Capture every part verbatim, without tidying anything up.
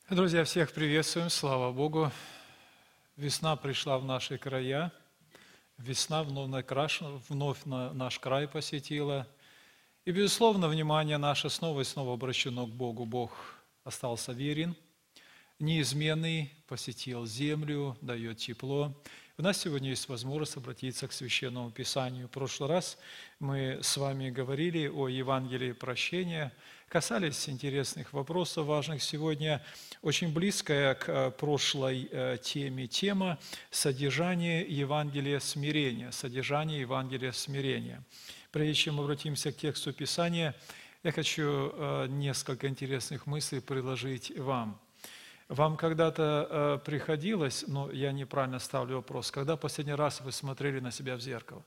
Друзья, всех приветствуем, слава Богу. Весна пришла в наши края, весна вновь, накраш... вновь на наш край посетила. И, безусловно, внимание наше снова и снова обращено к Богу. Бог остался верен, неизменный, посетил землю, дает тепло. У нас сегодня есть возможность обратиться к Священному Писанию. В прошлый раз мы с вами говорили о Евангелии прощения, касались интересных вопросов важных. Сегодня очень близкая к прошлой теме тема содержание Евангелия смирения. Содержание Евангелия смирения. Прежде чем обратимся к тексту Писания, я хочу несколько интересных мыслей предложить вам. Вам когда-то приходилось, но я неправильно ставлю вопрос, когда последний раз вы смотрели на себя в зеркало?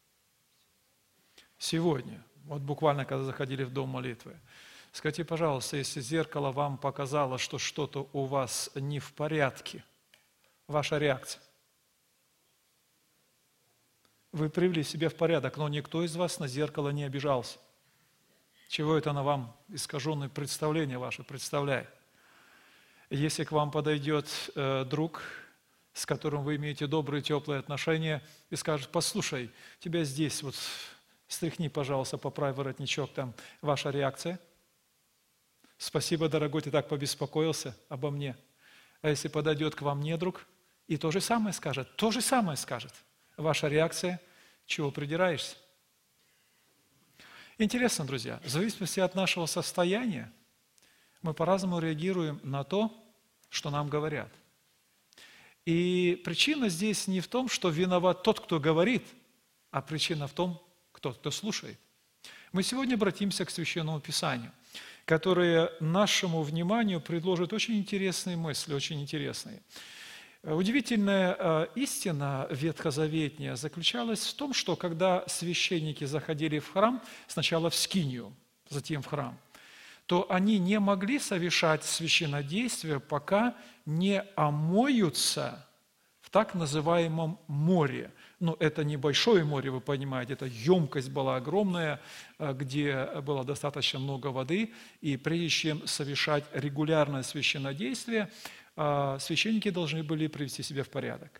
Сегодня. Вот буквально, когда заходили в дом молитвы. Скажите, пожалуйста, если зеркало вам показало, что что-то у вас не в порядке, ваша реакция? Вы привели себя в порядок, но никто из вас на зеркало не обижался. Чего это на вам искаженное представление ваше представляет? Если к вам подойдет э, друг, с которым вы имеете добрые, теплые отношения, и скажет: послушай, тебя здесь, вот стряхни, пожалуйста, поправь воротничок, там ваша реакция. Спасибо, дорогой, ты так побеспокоился обо мне. А если подойдет к вам недруг и то же самое скажет, то же самое скажет, ваша реакция: чего придираешься? Интересно, друзья, в зависимости от нашего состояния, мы по-разному реагируем на то, что нам говорят. И причина здесь не в том, что виноват тот, кто говорит, а причина в том, кто, кто слушает. Мы сегодня обратимся к Священному Писанию, которое нашему вниманию предложит очень интересные мысли, очень интересные. Удивительная истина ветхозаветная заключалась в том, что когда священники заходили в храм, сначала в скинию, затем в храм, то они не могли совершать священнодействие, пока не омоются в так называемом море. Но это небольшое море, вы понимаете, это емкость была огромная, где было достаточно много воды, и прежде чем совершать регулярное священнодействие, священники должны были привести себя в порядок.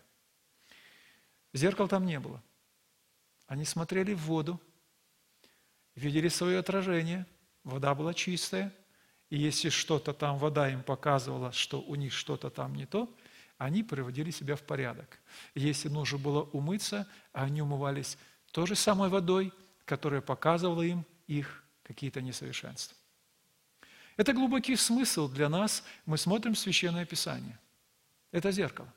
Зеркал там не было. Они смотрели в воду, видели свое отражение. Вода была чистая, и если что-то там, вода им показывала, что у них что-то там не то, они приводили себя в порядок. Если нужно было умыться, они умывались той же самой водой, которая показывала им их какие-то несовершенства. Это глубокий смысл для нас. Мы смотрим в Священное Писание. Это зеркало.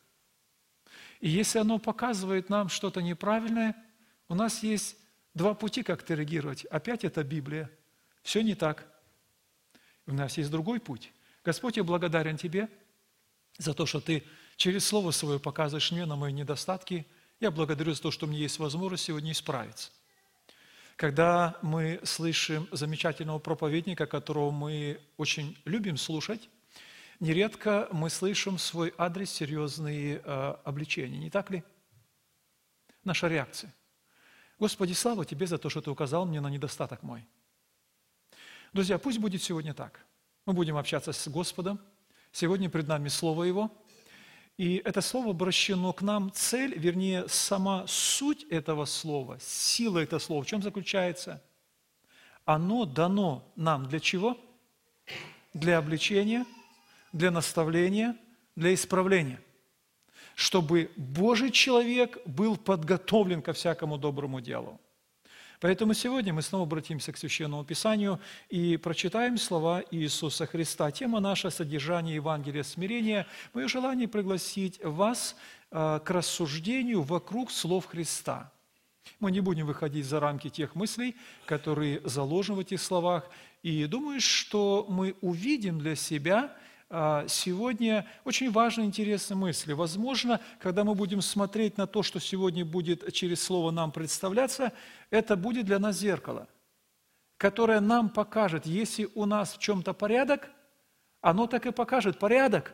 И если оно показывает нам что-то неправильное, у нас есть два пути, как это реагировать. Опять это Библия. Все не так. У нас есть другой путь. Господь, я благодарен Тебе за то, что Ты через Слово Свое показываешь мне на мои недостатки. Я благодарю за то, что у меня есть возможность сегодня исправиться. Когда мы слышим замечательного проповедника, которого мы очень любим слушать, нередко мы слышим в свой адрес серьезные э, обличения. Не так ли? Наша реакция. Господи, слава Тебе за то, что Ты указал мне на недостаток мой. Друзья, пусть будет сегодня так. Мы будем общаться с Господом. Сегодня пред нами Слово Его. И это Слово обращено к нам. Цель, вернее, сама суть этого Слова, сила этого Слова, в чем заключается? Оно дано нам для чего? Для обличения, для наставления, для исправления. Чтобы Божий человек был подготовлен ко всякому доброму делу. Поэтому сегодня мы снова обратимся к Священному Писанию и прочитаем слова Иисуса Христа. Тема наша – содержание Евангелия смирения. Мое желание пригласить вас к рассуждению вокруг слов Христа. Мы не будем выходить за рамки тех мыслей, которые заложены в этих словах. И думаю, что мы увидим для себя сегодня очень важные, интересные мысли. Возможно, когда мы будем смотреть на то, что сегодня будет через Слово нам представляться, это будет для нас зеркало, которое нам покажет, если у нас в чем-то порядок, оно так и покажет порядок.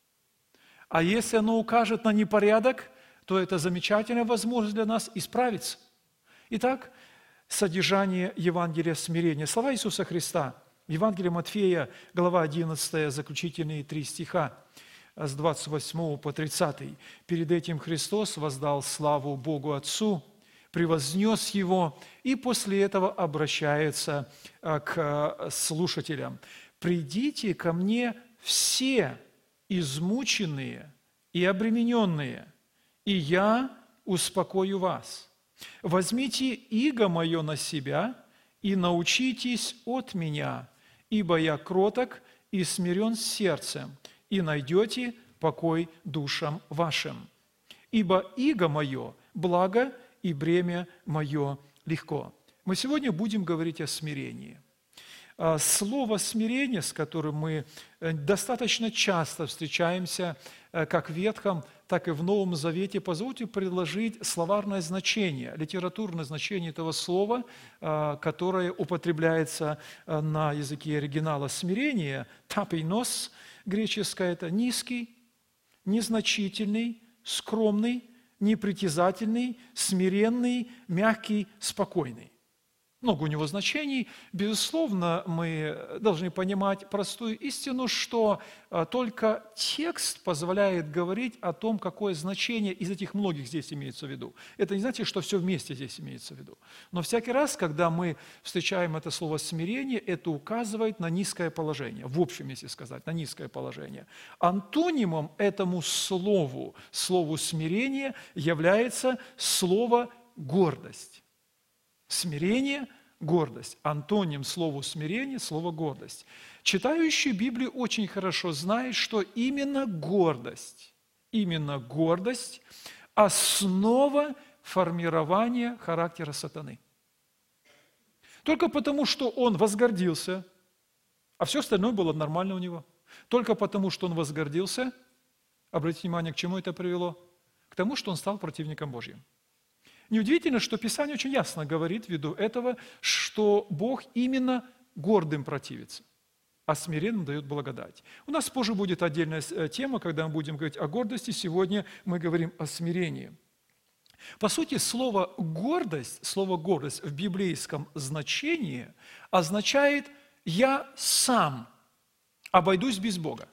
А если оно укажет на непорядок, то это замечательная возможность для нас исправиться. Итак, содержание Евангелия смирения. Слова Иисуса Христа. Евангелие Матфея, глава одиннадцатая, заключительные три стиха, с двадцать восьмого по тридцатый. «Перед этим Христос воздал славу Богу Отцу, превознес Его, и после этого обращается к слушателям. «Придите ко мне все измученные и обремененные, и я успокою вас. Возьмите иго мое на себя и научитесь от меня, ибо я кроток и смирен сердцем, и найдете покой душам вашим. Ибо иго мое благо, и бремя мое легко». Мы сегодня будем говорить о смирении. Слово «смирение», с которым мы достаточно часто встречаемся как в Ветхом, так и в Новом Завете, позвольте предложить словарное значение, литературное значение этого слова, которое употребляется на языке оригинала. Смирение, тапейнос, греческое, это низкий, незначительный, скромный, непритязательный, смиренный, мягкий, спокойный. Много у него значений. Безусловно, мы должны понимать простую истину, что только текст позволяет говорить о том, какое значение из этих многих здесь имеется в виду. Это не значит, что все вместе здесь имеется в виду. Но всякий раз, когда мы встречаем это слово «смирение», это указывает на низкое положение, в общем, если сказать, на низкое положение. Антонимом этому слову, слову «смирение», является слово «гордость». Смирение, гордость. Антоним слову смирение, слово гордость. Читающий Библию очень хорошо знает, что именно гордость, именно гордость – основа формирования характера сатаны. Только потому, что он возгордился, а все остальное было нормально у него, только потому, что он возгордился, обратите внимание, к чему это привело? К тому, что он стал противником Божьим. Неудивительно, что Писание очень ясно говорит ввиду этого, что Бог именно гордым противится, а смиренным дает благодать. У нас позже будет отдельная тема, когда мы будем говорить о гордости. Сегодня мы говорим о смирении. По сути, слово «гордость», слово «гордость» в библейском значении означает «я сам обойдусь без Бога».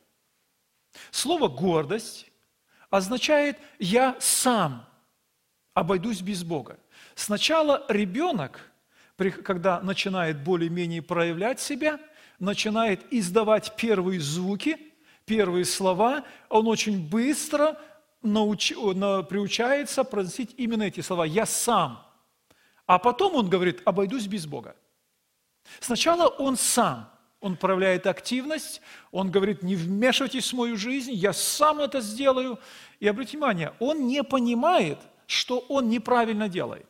Слово «гордость» означает «я сам обойдусь без Бога». Сначала ребенок, когда начинает более-менее проявлять себя, начинает издавать первые звуки, первые слова, он очень быстро науч... приучается произносить именно эти слова «я сам». А потом он говорит «обойдусь без Бога». Сначала он сам, он проявляет активность, он говорит «не вмешивайтесь в мою жизнь, я сам это сделаю». И обратите внимание, он не понимает, что он неправильно делает.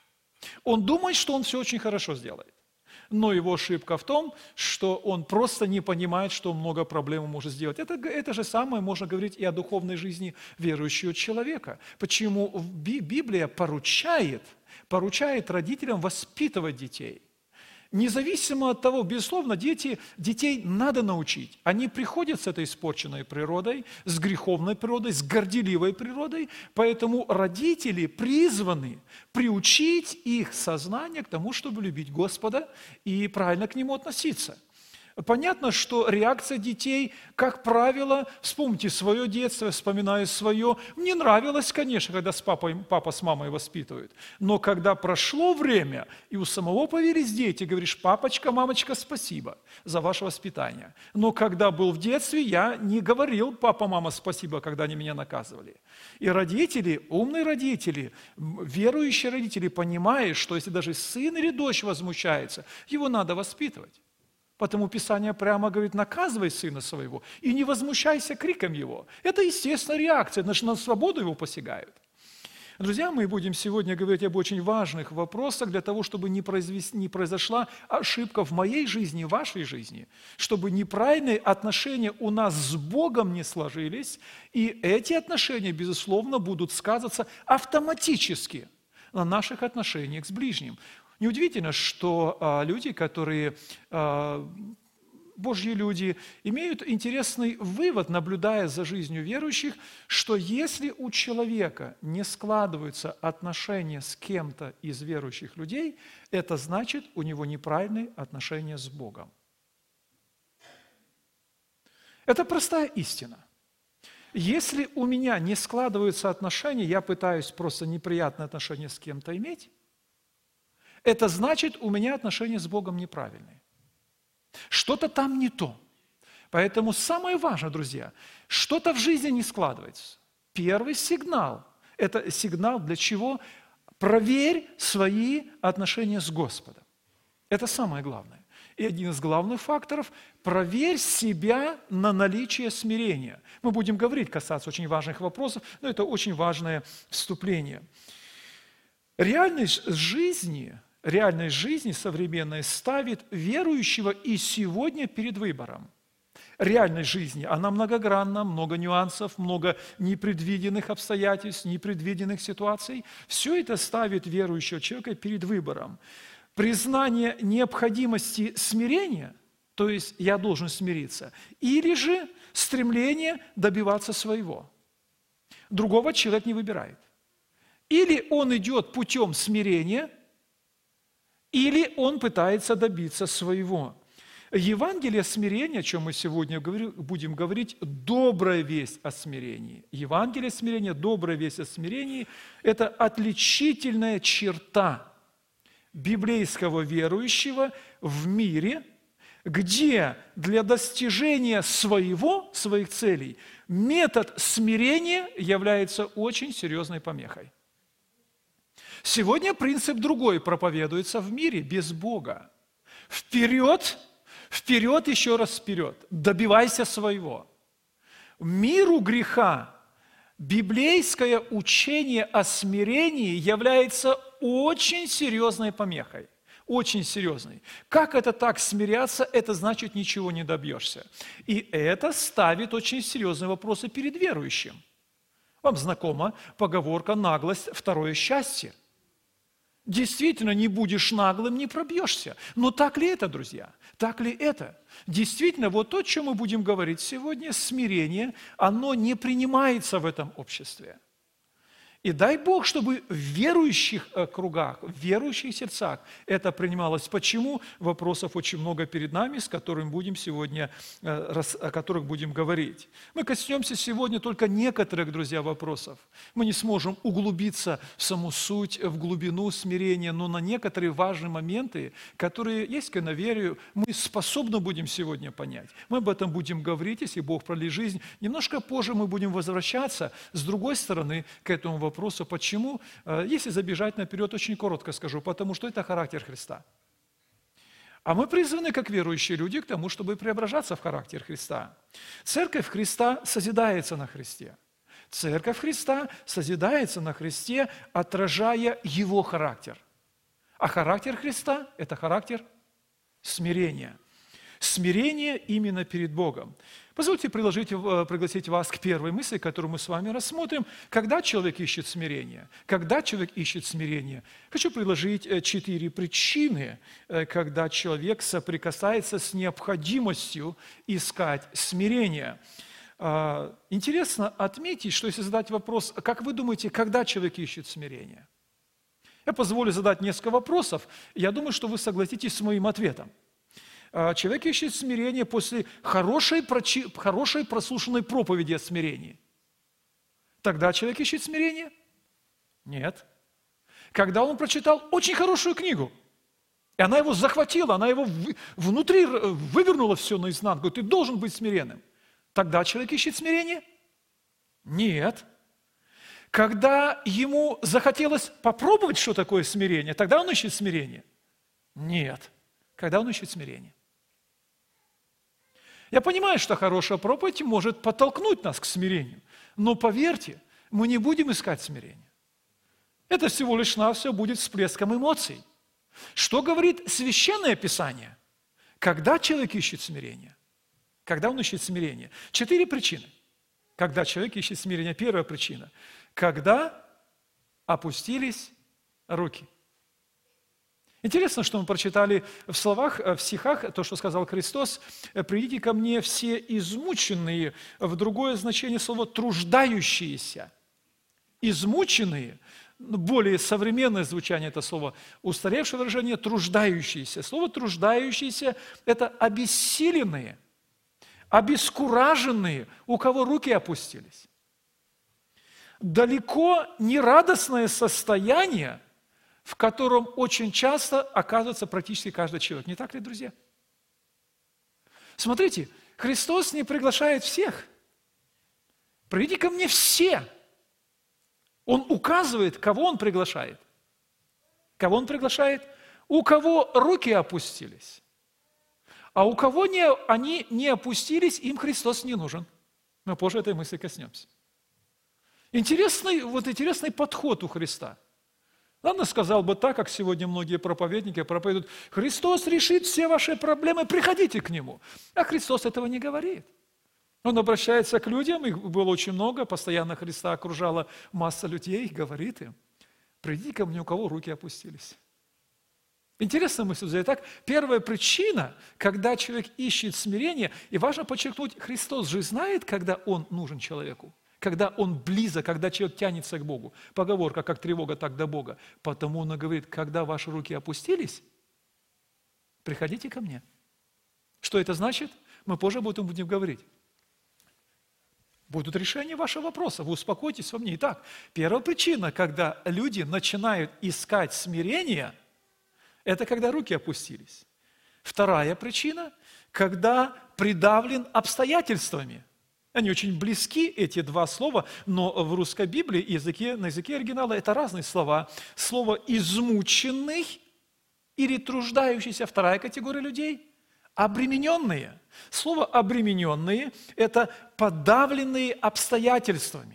Он думает, что он все очень хорошо сделает. Но его ошибка в том, что он просто не понимает, что он много проблем может сделать. Это, это же самое можно говорить и о духовной жизни верующего человека. Почему Библия поручает, поручает родителям воспитывать детей. Независимо от того, безусловно, дети, детей надо научить. Они приходят с этой испорченной природой, с греховной природой, с горделивой природой, поэтому родители призваны приучить их сознание к тому, чтобы любить Господа и правильно к Нему относиться. Понятно, что реакция детей, как правило, вспомните свое детство, вспоминая свое, мне нравилось, конечно, когда с папой, папа с мамой воспитывают, но когда прошло время, и у самого появились дети, говоришь: папочка, мамочка, спасибо за ваше воспитание. Но когда был в детстве, я не говорил: папа, мама, спасибо, когда они меня наказывали. И родители, умные родители, верующие родители, понимают, что если даже сын или дочь возмущается, его надо воспитывать. Потому Писание прямо говорит: наказывай сына своего и не возмущайся криком его. Это естественная реакция, значит, на свободу его посягают. Друзья, мы будем сегодня говорить об очень важных вопросах для того, чтобы не, произвести, не произошла ошибка в моей жизни, в вашей жизни, чтобы неправильные отношения у нас с Богом не сложились, и эти отношения, безусловно, будут сказываться автоматически на наших отношениях с ближним. Неудивительно, что а, люди, которые, а, Божьи люди, имеют интересный вывод, наблюдая за жизнью верующих, что если у человека не складываются отношения с кем-то из верующих людей, это значит, у него неправильные отношения с Богом. Это простая истина. Если у меня не складываются отношения, я пытаюсь просто неприятные отношения с кем-то иметь, это значит, у меня отношения с Богом неправильные. Что-то там не то. Поэтому самое важное, друзья, что-то в жизни не складывается. Первый сигнал – это сигнал для чего? Проверь свои отношения с Господом. Это самое главное. И один из главных факторов – проверь себя на наличие смирения. Мы будем говорить, касаться очень важных вопросов, но это очень важное вступление. Реальность жизни, реальность жизни современной ставит верующего и сегодня перед выбором. Реальность жизни, она многогранна, много нюансов, много непредвиденных обстоятельств, непредвиденных ситуаций. Все это ставит верующего человека перед выбором. Признание необходимости смирения, то есть я должен смириться, или же стремление добиваться своего. Другого человек не выбирает. Или он идет путем смирения, или он пытается добиться своего. Евангелие смирения, о чем мы сегодня будем говорить, добрая весть о смирении. Евангелие смирения, добрая весть о смирении – это отличительная черта библейского верующего в мире, где для достижения своего, своих целей, метод смирения является очень серьезной помехой. Сегодня принцип другой проповедуется в мире без Бога. Вперед! Вперед, еще раз вперед. Добивайся своего. Миру греха библейское учение о смирении является очень серьезной помехой. Очень серьезной. Как это так смиряться, это значит ничего не добьешься. И это ставит очень серьезные вопросы перед верующим. Вам знакома поговорка «наглость – второе счастье». Действительно, не будешь наглым, не пробьешься. Но так ли это, друзья? Так ли это? Действительно, вот то, о чем мы будем говорить сегодня, смирение, оно не принимается в этом обществе. И дай Бог, чтобы в верующих кругах, в верующих сердцах это принималось. Почему? Вопросов очень много перед нами, с которыми будем сегодня, о которых будем говорить. Мы коснемся сегодня только некоторых, друзья, вопросов. Мы не сможем углубиться в саму суть, в глубину смирения, но на некоторые важные моменты, которые есть к иноверию, мы способны будем сегодня понять. Мы об этом будем говорить, если Бог продлит жизнь. Немножко позже мы будем возвращаться, с другой стороны, к этому вопросу. Вопросу, почему? Если забежать наперед, очень коротко скажу, потому что это характер Христа. А мы призваны, как верующие люди, к тому, чтобы преображаться в характер Христа. Церковь Христа созидается на Христе. Церковь Христа созидается на Христе, отражая Его характер. А характер Христа – это характер смирения. Смирение именно перед Богом. Позвольте приложить, пригласить вас к первой мысли, которую мы с вами рассмотрим. Когда человек ищет смирение? Когда человек ищет смирение? Хочу предложить четыре причины, когда человек соприкасается с необходимостью искать смирение. Интересно отметить, что если задать вопрос, как вы думаете, когда человек ищет смирение? Я позволю задать несколько вопросов. Я думаю, что вы согласитесь с моим ответом. Человек ищет смирение после хорошей, хорошей прослушанной проповеди о смирении. Тогда человек ищет смирение? Нет. Когда он прочитал очень хорошую книгу, и она его захватила, она его внутри вывернула все наизнанку, говорит, ты должен быть смиренным. Тогда человек ищет смирение? Нет. Когда ему захотелось попробовать, что такое смирение, тогда он ищет смирение? Нет. Когда он ищет смирение? Я понимаю, что хорошая проповедь может подтолкнуть нас к смирению, но поверьте, мы не будем искать смирения. Это всего лишь навсего будет всплеском эмоций. Что говорит Священное Писание? Когда человек ищет смирение? Когда он ищет смирение? Четыре причины. Когда человек ищет смирение. Первая причина. Когда опустились руки. Интересно, что мы прочитали в словах, в стихах, то, что сказал Христос, «Придите ко мне все измученные», в другое значение слова «труждающиеся». Измученные, более современное звучание это слова, устаревшее выражение «труждающиеся». Слово «труждающиеся» – это обессиленные, обескураженные, у кого руки опустились. Далеко не радостное состояние, в котором очень часто оказывается практически каждый человек. Не так ли, друзья? Смотрите, Христос не приглашает всех. Придите ко мне все. Он указывает, кого Он приглашает. Кого Он приглашает? У кого руки опустились. А у кого не, они не опустились, им Христос не нужен. Мы позже этой мысли коснемся. Интересный, вот интересный подход у Христа. Ладно, сказал бы так, как сегодня многие проповедники проповедуют: Христос решит все ваши проблемы, приходите к Нему. А Христос этого не говорит. Он обращается к людям, их было очень много, постоянно Христа окружала масса людей, и говорит им: придите ко мне, у кого руки опустились. Интересная мысль. Итак, первая причина, когда человек ищет смирение, и важно подчеркнуть, Христос же знает, когда Он нужен человеку, когда Он близок, когда человек тянется к Богу. Поговорка: как тревога, так до Бога. Потому Он и говорит: когда ваши руки опустились, приходите ко мне. Что это значит? Мы позже об этом будем говорить. Будут решения вашего вопроса, вы успокойтесь во мне. Итак, первая причина, когда люди начинают искать смирение, это когда руки опустились. Вторая причина, когда придавлен обстоятельствами. Они очень близки, эти два слова, но в русской Библии, языке, на языке оригинала, это разные слова. Слово «измученный» или «труждающийся» – вторая категория людей – обремененные. Слово «обремененные» – это подавленные обстоятельствами.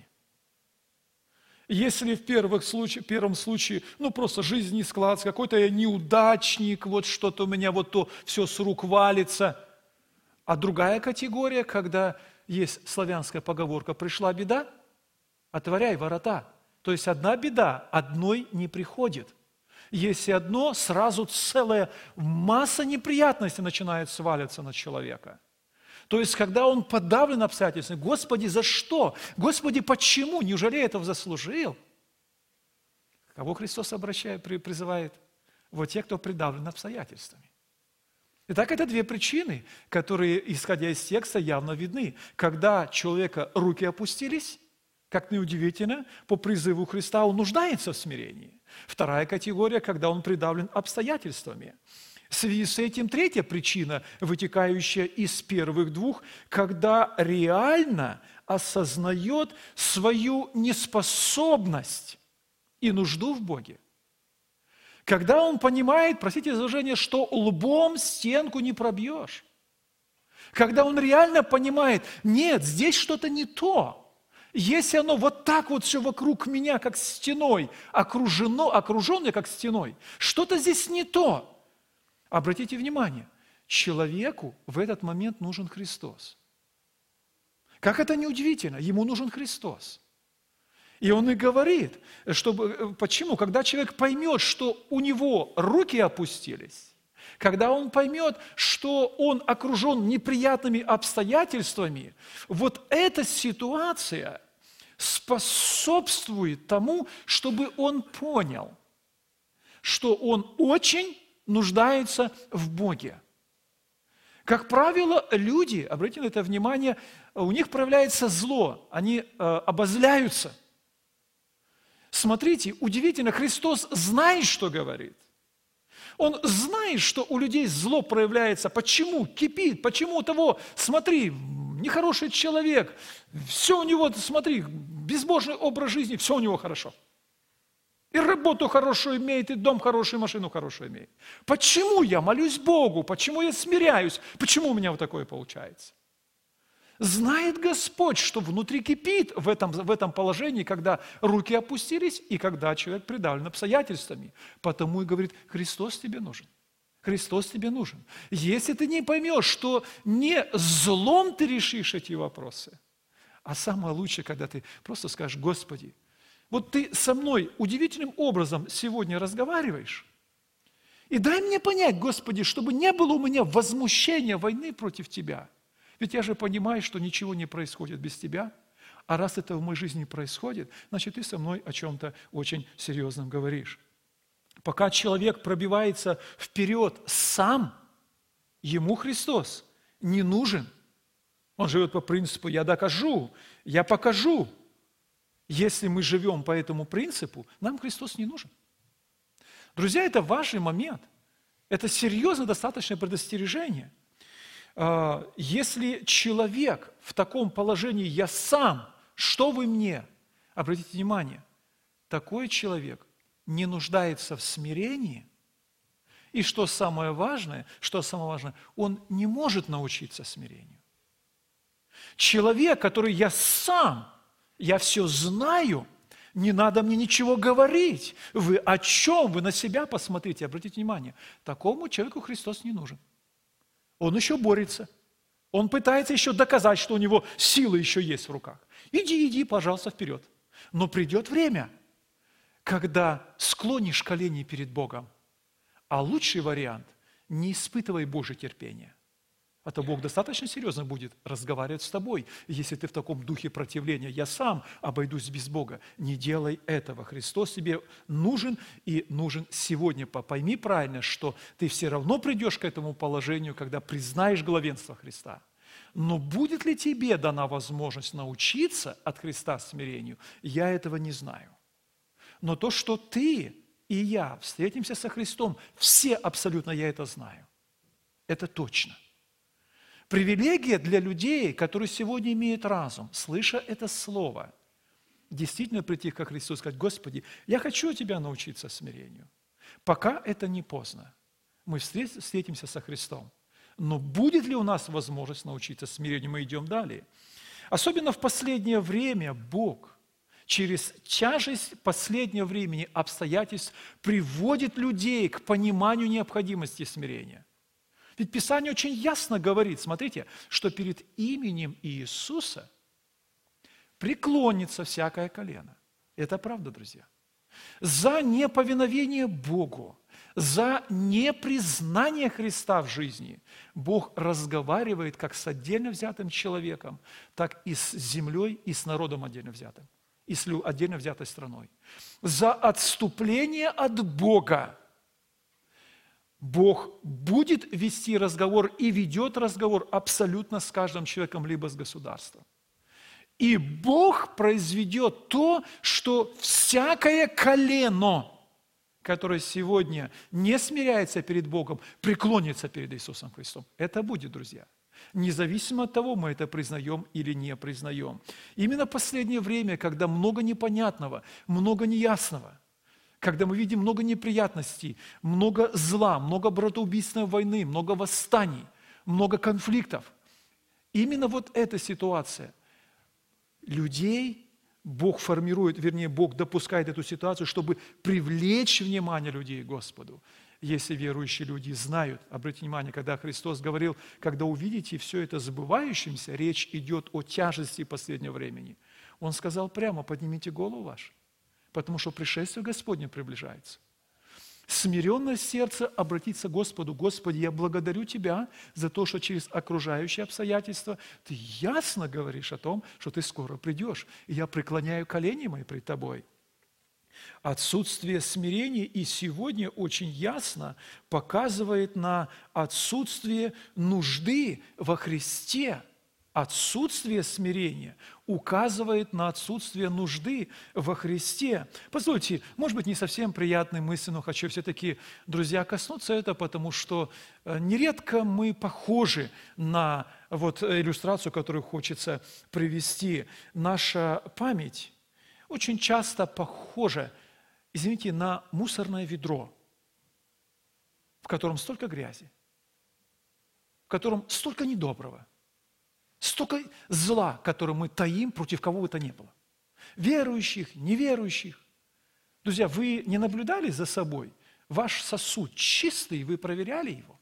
Если в первых случае, в первом случае, ну просто жизнь не складывается, какой-то я неудачник, вот что-то у меня вот то все с рук валится. А другая категория, когда есть славянская поговорка: пришла беда, отворяй ворота. То есть одна беда одной не приходит. Если одно, сразу целая масса неприятностей начинает сваливаться на человека. То есть, когда он подавлен обстоятельствами: Господи, за что? Господи, почему? Неужели я этого заслужил? Кого Христос обращает, призывает? Вот те, кто придавлен обстоятельствами. Итак, это две причины, которые, исходя из текста, явно видны. Когда человека руки опустились, как неудивительно, по призыву Христа он нуждается в смирении. Вторая категория, когда он придавлен обстоятельствами. В связи с этим третья причина, вытекающая из первых двух, когда реально осознает свою неспособность и нужду в Боге. Когда он понимает, простите за выражение, что лбом стенку не пробьешь. Когда он реально понимает: нет, здесь что-то не то. Если оно вот так вот все вокруг меня, как стеной, окружено, окруженное, как стеной, что-то здесь не то. Обратите внимание, человеку в этот момент нужен Христос. Как это не удивительно, ему нужен Христос. И он и говорит, чтобы, почему? Когда человек поймет, что у него руки опустились, когда он поймет, что он окружен неприятными обстоятельствами, вот эта ситуация способствует тому, чтобы он понял, что он очень нуждается в Боге. Как правило, люди, обратите на это внимание, у них проявляется зло, они э, обозляются. Смотрите, удивительно, Христос знает, что говорит. Он знает, что у людей зло проявляется. Почему? Кипит. Почему у того, смотри, нехороший человек, все у него, смотри, безбожный образ жизни, все у него хорошо. И работу хорошую имеет, и дом хороший, и машину хорошую имеет. Почему я молюсь Богу? Почему я смиряюсь? Почему у меня вот такое получается? Знает Господь, что внутри кипит в этом, в этом положении, когда руки опустились и когда человек придавлен обстоятельствами. Потому и говорит: Христос тебе нужен. Христос тебе нужен. Если ты не поймешь, что не злом ты решишь эти вопросы, а самое лучшее, когда ты просто скажешь: Господи, вот ты со мной удивительным образом сегодня разговариваешь, и дай мне понять, Господи, чтобы не было у меня возмущения войны против Тебя. Ведь я же понимаю, что ничего не происходит без Тебя, а раз это в моей жизни происходит, значит, ты со мной о чем-то очень серьезном говоришь. Пока человек пробивается вперед сам, ему Христос не нужен. Он живет по принципу «я докажу», «я покажу». Если мы живем по этому принципу, нам Христос не нужен. Друзья, это важный момент. Это серьезно достаточное предостережение. Если человек в таком положении «я сам», что вы мне? Обратите внимание, такой человек не нуждается в смирении, и что самое важное, что самое важное, он не может научиться смирению. Человек, который «я сам», «я все знаю», не надо мне ничего говорить. Вы о чем? Вы на себя посмотрите, обратите внимание. Такому человеку Христос не нужен. Он еще борется. Он пытается еще доказать, что у него сила еще есть в руках. Иди, иди, пожалуйста, вперед. Но придет время, когда склонишь колени перед Богом. А лучший вариант – не испытывай Божье терпение. А то Бог достаточно серьезно будет разговаривать с тобой, если ты в таком духе противления. Я сам обойдусь без Бога. Не делай этого. Христос тебе нужен и нужен сегодня. Пойми правильно, что ты все равно придешь к этому положению, когда признаешь главенство Христа. Но будет ли тебе дана возможность научиться от Христа смирению, я этого не знаю. Но то, что ты и я встретимся со Христом, все абсолютно я это знаю. Это точно. Привилегия для людей, которые сегодня имеют разум, слыша это слово, действительно прийти ко Христу и сказать: Господи, я хочу Тебя научиться смирению. Пока это не поздно. Мы встретимся со Христом. Но будет ли у нас возможность научиться смирению? Мы идем далее. Особенно в последнее время Бог через тяжесть последнего времени обстоятельств приводит людей к пониманию необходимости смирения. Ведь Писание очень ясно говорит, смотрите, что перед именем Иисуса преклонится всякое колено. Это правда, друзья. За неповиновение Богу, за непризнание Христа в жизни Бог разговаривает как с отдельно взятым человеком, так и с землей, и с народом отдельно взятым, и с отдельно взятой страной. За отступление от Бога Бог будет вести разговор и ведет разговор абсолютно с каждым человеком, либо с государством. И Бог произведет то, что всякое колено, которое сегодня не смиряется перед Богом, преклонится перед Иисусом Христом. Это будет, друзья. Независимо от того, мы это признаем или не признаем. Именно в последнее время, когда много непонятного, много неясного, когда мы видим много неприятностей, много зла, много братоубийственной войны, много восстаний, много конфликтов. Именно вот эта ситуация. Людей Бог формирует, вернее, Бог допускает эту ситуацию, чтобы привлечь внимание людей к Господу. Если верующие люди знают, обратите внимание, когда Христос говорил, когда увидите все это забывающимся, речь идет о тяжести последнего времени. Он сказал прямо: поднимите голову вашу, потому что пришествие Господне приближается. Смиренное сердце обратиться к Господу: Господи, я благодарю Тебя за то, что через окружающие обстоятельства Ты ясно говоришь о том, что Ты скоро придешь, и я преклоняю колени мои пред Тобой. Отсутствие смирения и сегодня очень ясно показывает на отсутствие нужды во Христе. Отсутствие смирения указывает на отсутствие нужды во Христе. Позвольте, может быть, не совсем приятные мысли, но хочу все-таки, друзья, коснуться этого, потому что нередко мы похожи на вот иллюстрацию, которую хочется привести. Наша память очень часто похожа, извините, на мусорное ведро, в котором столько грязи, в котором столько недоброго, столько зла, которое мы таим против кого бы то ни было. Верующих, неверующих. Друзья, вы не наблюдали за собой? Ваш сосуд чистый, вы проверяли его?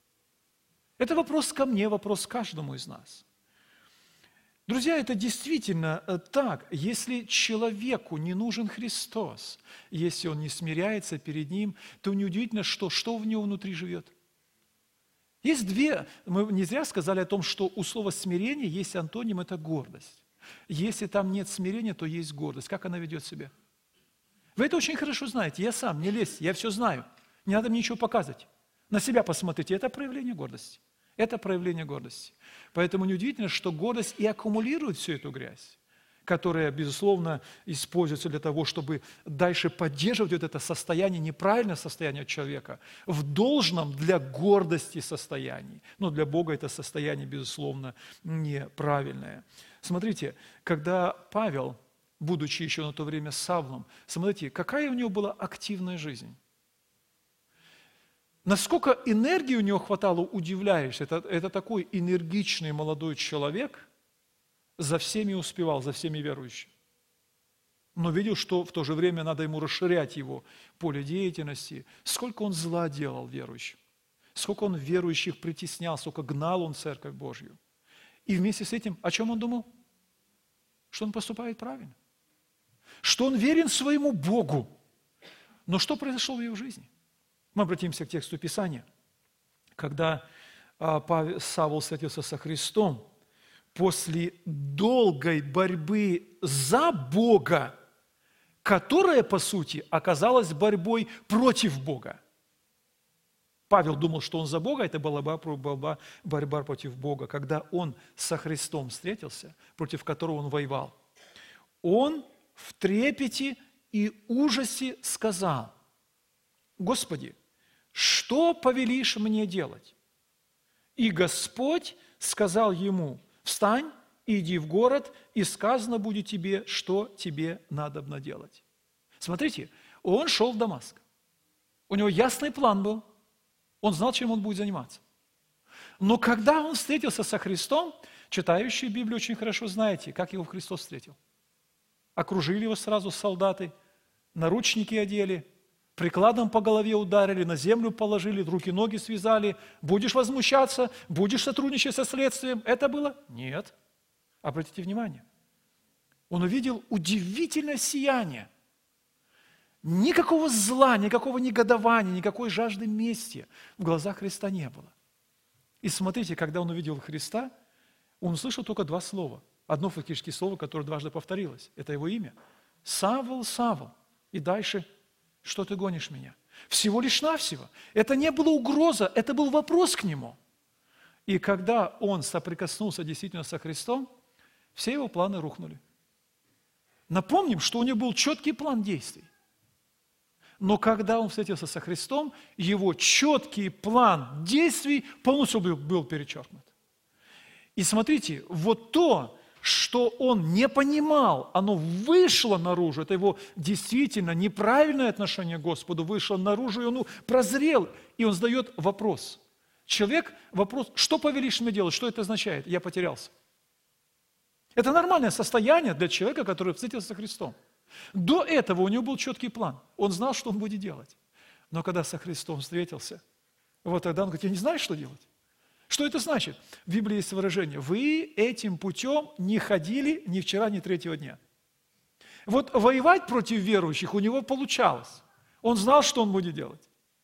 Это вопрос ко мне, вопрос к каждому из нас. Друзья, это действительно так. Если человеку не нужен Христос, если он не смиряется перед Ним, то неудивительно, что, что в него внутри живет. Есть две, мы не зря сказали о том, что у слова смирение есть антоним – это гордость. Если там нет смирения, то есть гордость. Как она ведет себя? Вы это очень хорошо знаете. Я сам, не лезь, я все знаю. Не надо мне ничего показывать. На себя посмотрите, это проявление гордости. Это проявление гордости. Поэтому неудивительно, что гордость и аккумулирует всю эту грязь, которая, безусловно, используется для того, чтобы дальше поддерживать вот это состояние, неправильное состояние человека в должном для гордости состоянии. Но для Бога это состояние, безусловно, неправильное. Смотрите, когда Павел, будучи еще на то время Савлом, смотрите, какая у него была активная жизнь. Насколько энергии у него хватало, удивляешься. Это, это такой энергичный молодой человек, за всеми успевал, за всеми верующими. Но видел, что в то же время надо ему расширять его поле деятельности. Сколько он зла делал верующим. Сколько он верующих притеснял, сколько гнал он Церковь Божью. И вместе с этим, о чем он думал? Что он поступает правильно. Что он верен своему Богу. Но что произошло в его жизни? Мы обратимся к тексту Писания. Когда Савл встретился со Христом, после долгой борьбы за Бога, которая, по сути, оказалась борьбой против Бога. Павел думал, что он за Бога, это была борьба, борьба против Бога. Когда он со Христом встретился, против которого он воевал, он в трепете и ужасе сказал: «Господи, что повелишь мне делать?» И Господь сказал ему: «Встань, иди в город, и сказано будет тебе, что тебе надобно делать». Смотрите, он шел в Дамаск. У него ясный план был. Он знал, чем он будет заниматься. Но когда он встретился со Христом, читающие Библию очень хорошо знаете, как его Христос встретил. Окружили его сразу солдаты, наручники одели, прикладом по голове ударили, на землю положили, руки-ноги связали. Будешь возмущаться, будешь сотрудничать со следствием. Это было? Нет. Обратите внимание. Он увидел удивительное сияние. Никакого зла, никакого негодования, никакой жажды мести в глазах Христа не было. И смотрите, когда он увидел Христа, он услышал только два слова. Одно фактически слово, которое дважды повторилось. Это его имя. Савл, Савл. И дальше: что ты гонишь меня? Всего лишь навсего. Это не была угроза, это был вопрос к нему. И когда он соприкоснулся действительно со Христом, все его планы рухнули. Напомним, что у него был четкий план действий. Но когда он встретился со Христом, его четкий план действий полностью был, был перечеркнут. И смотрите, вот то, что он не понимал, оно вышло наружу, это его действительно неправильное отношение к Господу вышло наружу, и он прозрел, и он задает вопрос. Человек, вопрос: что повелишь мне делать, что это означает? Я потерялся. Это нормальное состояние для человека, который встретился со Христом. До этого у него был четкий план, он знал, что он будет делать. Но когда со Христом встретился, вот тогда он говорит: я не знаю, что делать. Что это значит? В Библии есть выражение: вы этим путем не ходили ни вчера, ни третьего дня. Вот воевать против верующих у него получалось. Он знал, что он будет делать.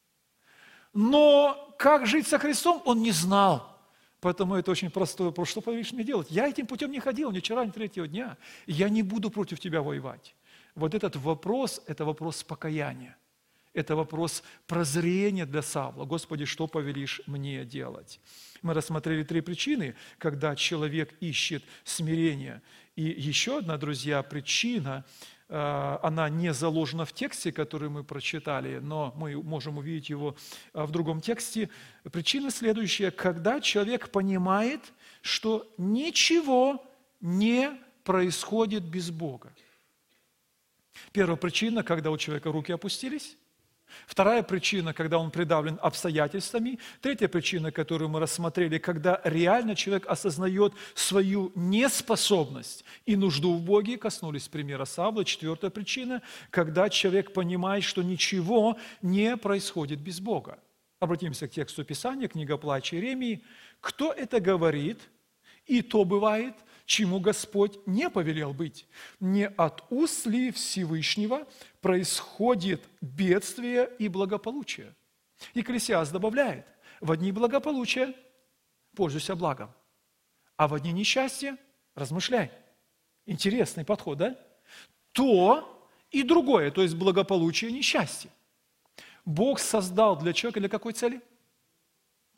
Но как жить со Христом, он не знал. Поэтому это очень простой вопрос: что повелишь мне делать? Я этим путем не ходил ни вчера, ни третьего дня. И я не буду против тебя воевать. Вот этот вопрос – это вопрос покаяния. Это вопрос прозрения для Савла. Господи, что повелишь мне делать? Мы рассмотрели три причины, когда человек ищет смирения. И еще одна, друзья, причина, она не заложена в тексте, который мы прочитали, но мы можем увидеть его в другом тексте. Причина следующая: когда человек понимает, что ничего не происходит без Бога. Первая причина, когда у человека руки опустились. Вторая причина, когда он придавлен обстоятельствами. Третья причина, которую мы рассмотрели, когда реально человек осознает свою неспособность и нужду в Боге, коснулись примера Савла. Четвертая причина, когда человек понимает, что ничего не происходит без Бога. Обратимся к тексту Писания, книга Плача Иеремии. «Кто это говорит, и то бывает, чему Господь не повелел быть? Не от уст ли Всевышнего происходит бедствие и благополучие?» Екклесиаст добавляет: в одни благополучия пользуйся благом, а в одни несчастья размышляй. Интересный подход, да? То и другое, то есть благополучие и несчастье. Бог создал для человека для какой цели?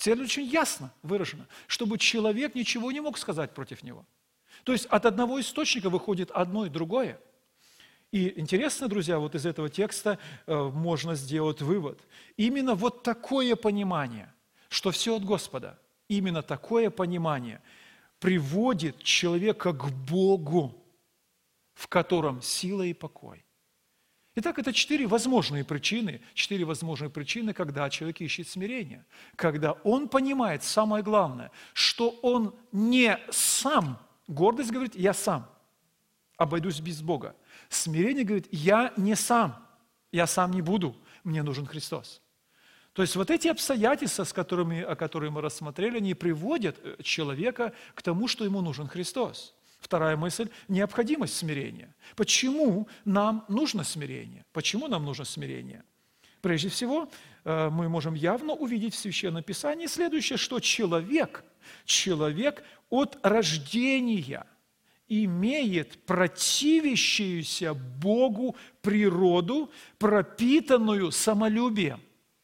Цель очень ясно выражена, чтобы человек ничего не мог сказать против него. То есть от одного источника выходит одно и другое. И интересно, друзья, вот из этого текста э, можно сделать вывод. Именно вот такое понимание, что все от Господа, именно такое понимание приводит человека к Богу, в котором сила и покой. Итак, это четыре возможные причины, четыре возможные причины, когда человек ищет смирение. Когда он понимает, самое главное, что он не сам, гордость говорит, я сам, обойдусь без Бога. Смирение говорит, я не сам, я сам не буду, мне нужен Христос. То есть вот эти обстоятельства, с которыми, о которых мы рассмотрели, они приводят человека к тому, что ему нужен Христос. Вторая мысль – необходимость смирения. Почему нам нужно смирение? Почему нам нужно смирение? Прежде всего, мы можем явно увидеть в Священном Писании следующее, что человек, человек от рождения имеет противящуюся Богу природу, пропитанную самолюбием.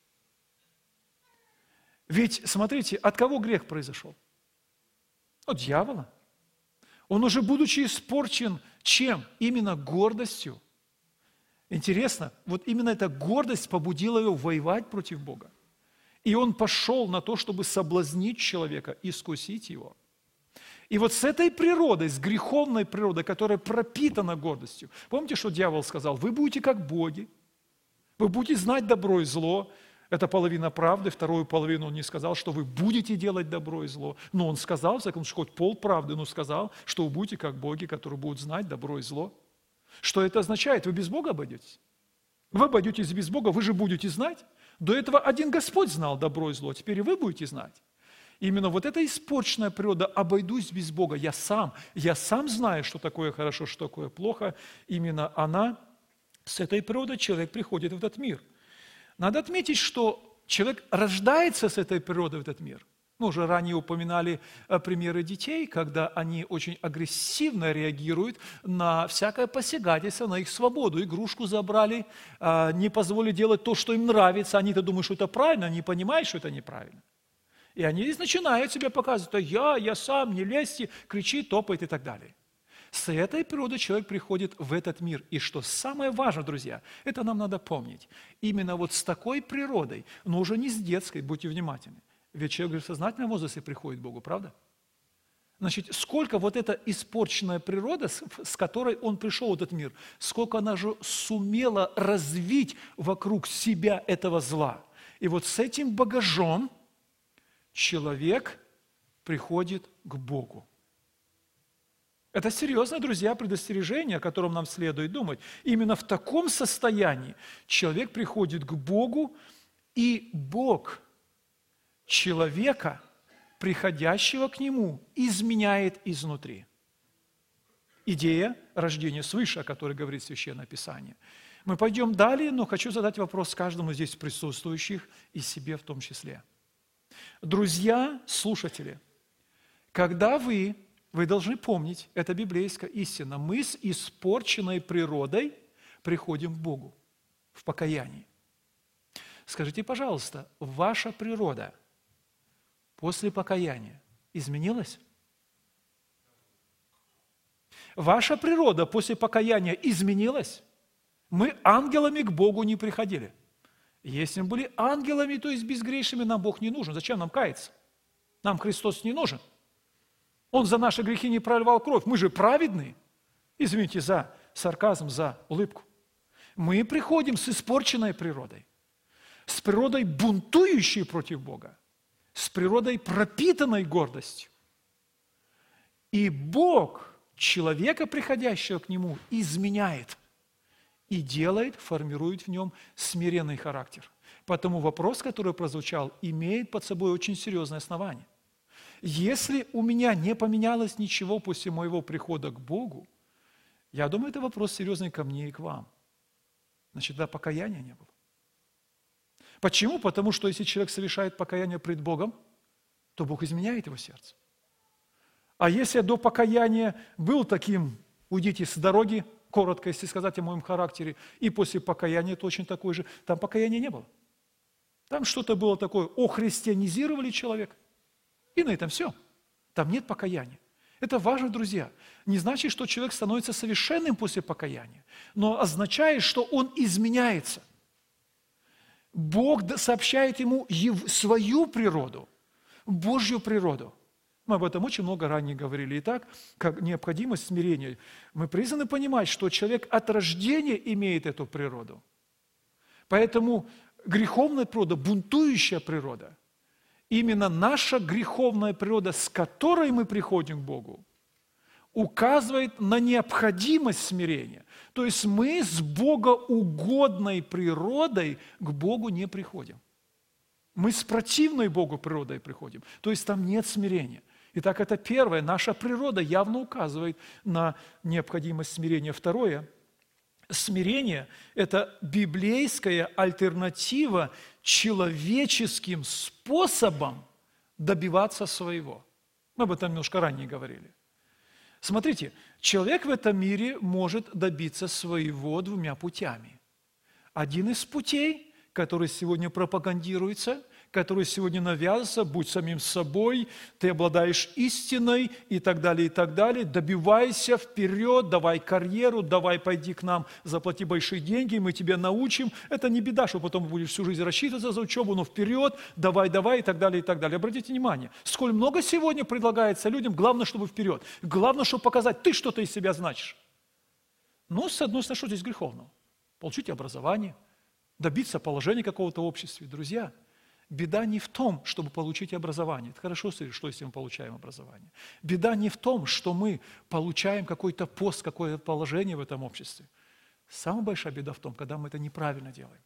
Ведь, смотрите, от кого грех произошел? От дьявола. Он уже, будучи испорчен чем? Именно гордостью. Интересно, вот именно эта гордость побудила его воевать против Бога. И он пошел на то, чтобы соблазнить человека, искусить его. И вот с этой природой, с греховной природой, которая пропитана гордостью, помните, что дьявол сказал? Вы будете как боги, вы будете знать добро и зло. Это половина правды, вторую половину он не сказал, что вы будете делать добро и зло. Но он сказал, в всяком случае, хоть полправды, но сказал, что вы будете как боги, которые будут знать добро и зло. Что это означает? Вы без Бога обойдетесь? Вы обойдетесь без Бога, вы же будете знать. До этого один Господь знал добро и зло, теперь и вы будете знать. Именно вот эта испорченная природа, обойдусь без Бога, я сам, я сам знаю, что такое хорошо, что такое плохо. Именно она, с этой природой человек приходит в этот мир. Надо отметить, что человек рождается с этой природой в этот мир. Мы уже ранее упоминали примеры детей, когда они очень агрессивно реагируют на всякое посягательство, на их свободу. Игрушку забрали, не позволили делать то, что им нравится. Они-то думают, что это правильно, они понимают, что это неправильно. И они начинают себя показывать, а я, я сам, не лезьте, кричит, топает и так далее. С этой природой человек приходит в этот мир. И что самое важное, друзья, это нам надо помнить. Именно вот с такой природой, но уже не с детской, будьте внимательны. Ведь человек в сознательном возрасте приходит к Богу, правда? Значит, сколько вот эта испорченная природа, с которой он пришел в этот мир, сколько она же сумела развить вокруг себя этого зла. И вот с этим багажом человек приходит к Богу. Это серьезное, друзья, предостережение, о котором нам следует думать. Именно в таком состоянии человек приходит к Богу, и Бог человека, приходящего к Нему, изменяет изнутри. Идея рождения свыше, о которой говорит Священное Писание. Мы пойдем далее, но хочу задать вопрос каждому здесь присутствующих и себе в том числе. Друзья, слушатели, когда вы, вы должны помнить, это библейская истина, мы с испорченной природой приходим к Богу в покаянии. Скажите, пожалуйста, ваша природа после покаяния изменилась? Ваша природа после покаяния изменилась? Мы ангелами к Богу не приходили. Если мы были ангелами, то есть безгрешными, нам Бог не нужен. Зачем нам каяться? Нам Христос не нужен. Он за наши грехи не проливал кровь. Мы же праведные. Извините за сарказм, за улыбку. Мы приходим с испорченной природой, с природой, бунтующей против Бога, с природой, пропитанной гордостью. И Бог человека, приходящего к Нему, изменяет и делает, формирует в нем смиренный характер. Поэтому вопрос, который прозвучал, имеет под собой очень серьезное основание. Если у меня не поменялось ничего после моего прихода к Богу, я думаю, это вопрос серьезный ко мне и к вам. Значит, да, покаяния не было. Почему? Потому что если человек совершает покаяние пред Богом, то Бог изменяет его сердце. А если я до покаяния был таким, уйдите с дороги, коротко, если сказать о моем характере, и после покаяния точно такой же, там покаяния не было. Там что-то было такое, охристианизировали человека, и на этом все. Там нет покаяния. Это важно, друзья. Не значит, что человек становится совершенным после покаяния, но означает, что он изменяется. Бог сообщает ему свою природу, Божью природу. Мы об этом очень много ранее говорили. Итак, как необходимость смирения. Мы призваны понимать, что человек от рождения имеет эту природу. Поэтому греховная природа, бунтующая природа, именно наша греховная природа, с которой мы приходим к Богу, указывает на необходимость смирения. То есть мы с богоугодной природой к Богу не приходим. Мы с противной Богу природой приходим. То есть там нет смирения. Итак, это первое. Наша природа явно указывает на необходимость смирения. Второе. Смирение – это библейская альтернатива человеческим способом добиваться своего. Мы об этом немножко ранее говорили. Смотрите, человек в этом мире может добиться своего двумя путями. Один из путей, который сегодня пропагандируется, который сегодня навязывается, будь самим собой, ты обладаешь истиной и так далее, и так далее, добивайся вперед, давай карьеру, давай пойди к нам, заплати большие деньги, мы тебя научим. Это не беда, что потом будешь всю жизнь рассчитываться за учебу, но вперед, давай, давай, и так далее, и так далее. Обратите внимание, сколь много сегодня предлагается людям, главное, чтобы вперед, главное, чтобы показать, ты что-то из себя значишь. Ну, с одной стороны, что здесь греховного? Получить образование, добиться положения какого-то в обществе. Друзья, беда не в том, чтобы получить образование. Это хорошо, что если мы получаем образование. Беда не в том, что мы получаем какой-то пост, какое-то положение в этом обществе. Самая большая беда в том, когда мы это неправильно делаем.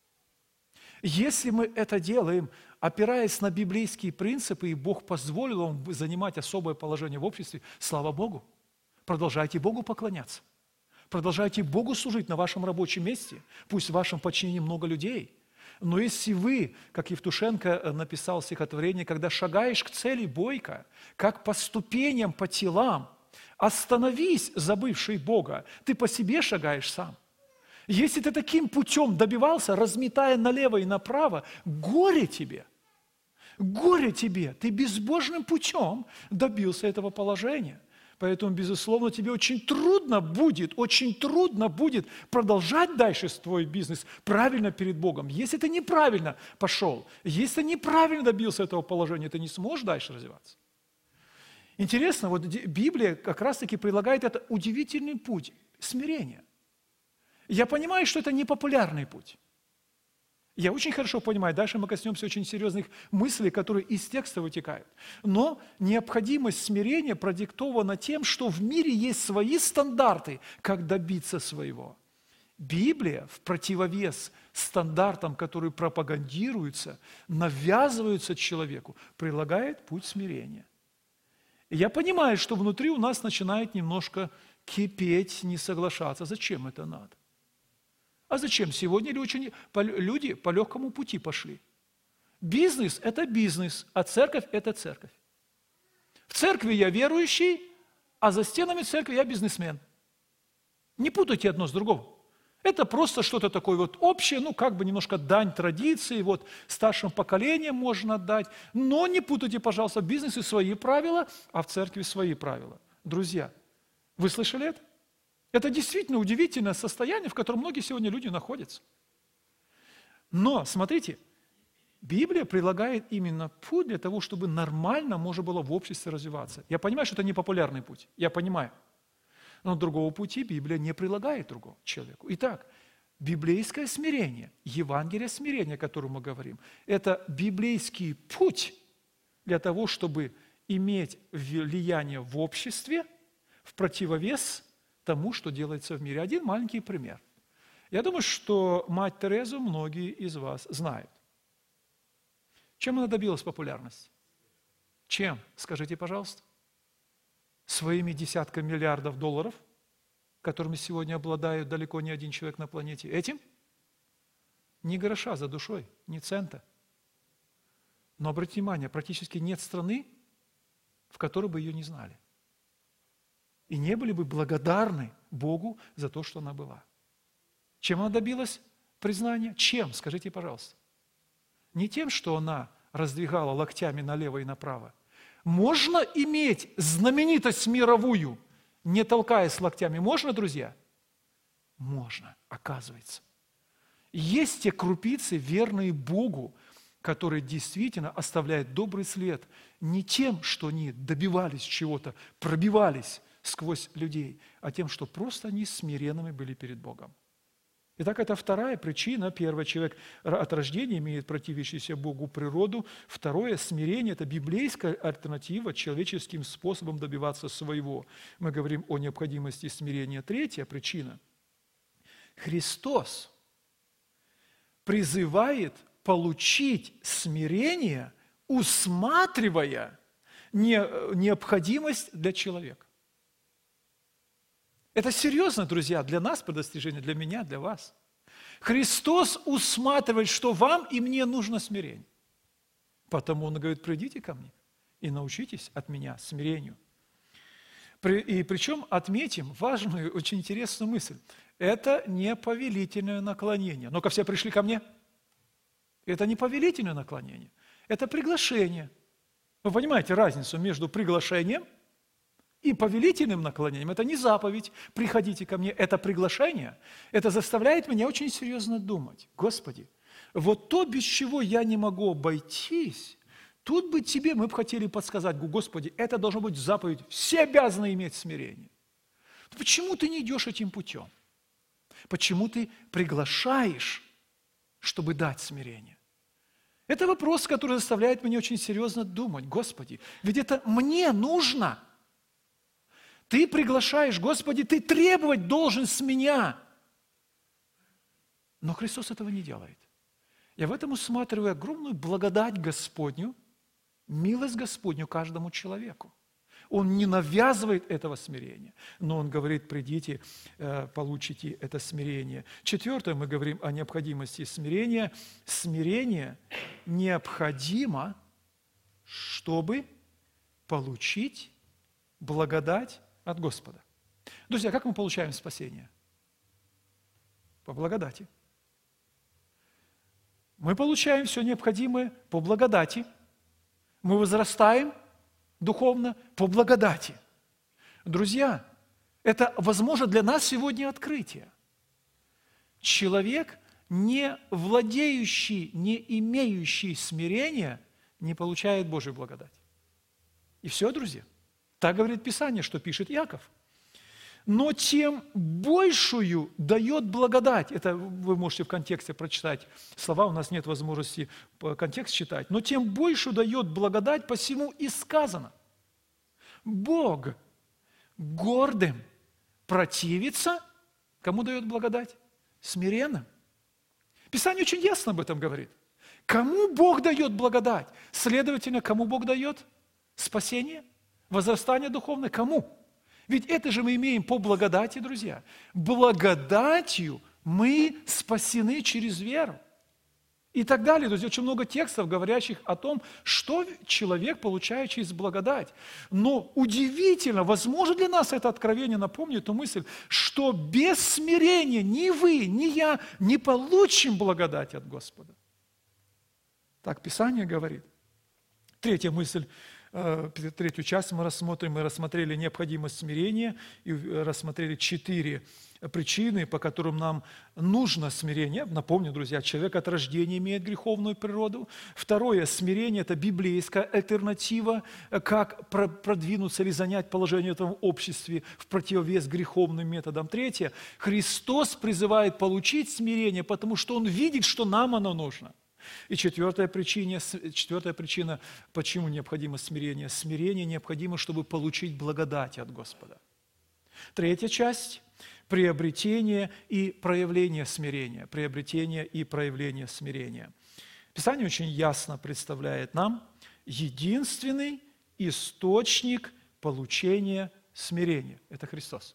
Если мы это делаем, опираясь на библейские принципы, и Бог позволил вам занимать особое положение в обществе, слава Богу, продолжайте Богу поклоняться. Продолжайте Богу служить на вашем рабочем месте. Пусть в вашем подчинении много людей. Но если вы, как Евтушенко написал стихотворение, когда шагаешь к цели бойко, как по ступеням, по телам, остановись, забывший Бога, ты по себе шагаешь сам. Если ты таким путем добивался, разметая налево и направо, горе тебе, горе тебе, ты безбожным путем добился этого положения. Поэтому, безусловно, тебе очень трудно будет, очень трудно будет продолжать дальше твой бизнес правильно перед Богом. Если ты неправильно пошел, если ты неправильно добился этого положения, ты не сможешь дальше развиваться. Интересно, вот Библия как раз-таки предлагает это удивительный путь смирения. Я понимаю, что это непопулярный путь. Я очень хорошо понимаю, дальше мы коснемся очень серьезных мыслей, которые из текста вытекают. Но необходимость смирения продиктована тем, что в мире есть свои стандарты, как добиться своего. Библия в противовес стандартам, которые пропагандируются, навязываются человеку, предлагает путь смирения. И я понимаю, что внутри у нас начинает немножко кипеть, не соглашаться. Зачем это надо? А зачем? Сегодня люди по легкому пути пошли. Бизнес – это бизнес, а церковь – это церковь. В церкви я верующий, а за стенами церкви я бизнесмен. Не путайте одно с другим. Это просто что-то такое вот общее, ну как бы немножко дань традиции, вот старшим поколениям можно отдать. Но не путайте, пожалуйста, в бизнесе свои правила, а в церкви свои правила. Друзья, вы слышали это? Это действительно удивительное состояние, в котором многие сегодня люди находятся. Но, смотрите, Библия предлагает именно путь для того, чтобы нормально можно было в обществе развиваться. Я понимаю, что это не популярный путь, я понимаю. Но другого пути Библия не предлагает другому человеку. Итак, библейское смирение, Евангелие смирения, о котором мы говорим, это библейский путь для того, чтобы иметь влияние в обществе в противовес тому, что делается в мире. Один маленький пример. Я думаю, что мать Терезу многие из вас знают. Чем она добилась популярности? Чем? Скажите, пожалуйста. Своими десятками миллиардов долларов, которыми сегодня обладает далеко не один человек на планете. Этим? Ни гроша за душой, ни цента. Но обратите внимание, практически нет страны, в которой бы ее не знали. И не были бы благодарны Богу за то, что она была. Чем она добилась признания? Чем? Скажите, пожалуйста. Не тем, что она раздвигала локтями налево и направо. Можно иметь знаменитость мировую, не толкаясь локтями? Можно, друзья? Можно, оказывается. Есть те крупицы, верные Богу, которые действительно оставляют добрый след не тем, что они добивались чего-то, пробивались сквозь людей, а тем, что просто они смиренными были перед Богом. Итак, это вторая причина. Первое, человек от рождения имеет противящуюся Богу природу. Второе, смирение – это библейская альтернатива человеческим способом добиваться своего. Мы говорим о необходимости смирения. Третья причина. Христос призывает получить смирение, усматривая необходимость для человека. Это серьезно, друзья, для нас предостережение, для меня, для вас. Христос усматривает, что вам и мне нужно смирение. Потому Он говорит, придите ко мне и научитесь от меня смирению. И причем отметим важную, очень интересную мысль. Это не повелительное наклонение. Ну-ка, все пришли ко мне. Это не повелительное наклонение. Это приглашение. Вы понимаете разницу между приглашением и повелительным наклонением? Это не заповедь, приходите ко мне, это приглашение. Это заставляет меня очень серьезно думать. Господи, вот то, без чего я не могу обойтись, тут бы тебе, мы бы хотели подсказать, Господи, это должно быть заповедь, все обязаны иметь смирение. Почему ты не идешь этим путем? Почему ты приглашаешь, чтобы дать смирение? Это вопрос, который заставляет меня очень серьезно думать. Господи, ведь это мне нужно. Ты приглашаешь, Господи, Ты требовать должен с меня. Но Христос этого не делает. Я в этом усматриваю огромную благодать Господню, милость Господню каждому человеку. Он не навязывает этого смирения, но Он говорит, придите, получите это смирение. Четвертое, мы говорим о необходимости смирения. Смирение необходимо, чтобы получить благодать от Господа. Друзья, как мы получаем спасение? По благодати. Мы получаем все необходимое по благодати. Мы возрастаем духовно по благодати. Друзья, это, возможно, для нас сегодня открытие. Человек, не владеющий, не имеющий смирения, не получает Божию благодать. И все, друзья. Так говорит Писание, что пишет Иаков. Но тем большую дает благодать. Это вы можете в контексте прочитать слова, у нас нет возможности контекст читать. Но тем большую дает благодать, посему и сказано. Бог гордым противится, кому дает благодать? Смиренным. Писание очень ясно об этом говорит. Кому Бог дает благодать? Следовательно, кому Бог дает спасение, возрастание духовное? Кому? Ведь это же мы имеем по благодати, друзья. Благодатью мы спасены через веру. И так далее. Друзья, очень много текстов, говорящих о том, что человек получает через благодать. Но удивительно, возможно для нас это откровение напомнит ту мысль, что без смирения ни вы, ни я не получим благодать от Господа. Так Писание говорит. Третья мысль. Третью часть мы рассмотрим. Мы рассмотрели необходимость смирения и рассмотрели четыре причины, по которым нам нужно смирение. Напомню, друзья, человек от рождения имеет греховную природу. Второе, смирение – это библейская альтернатива, как продвинуться или занять положение в этом обществе в противовес греховным методам. Третье, Христос призывает получить смирение, потому что Он видит, что нам оно нужно. И четвертая причина, четвертая причина, почему необходимо смирение. Смирение необходимо, чтобы получить благодать от Господа. Третья часть – приобретение и проявление смирения. Приобретение и проявление смирения. Писание очень ясно представляет нам единственный источник получения смирения. Это Христос.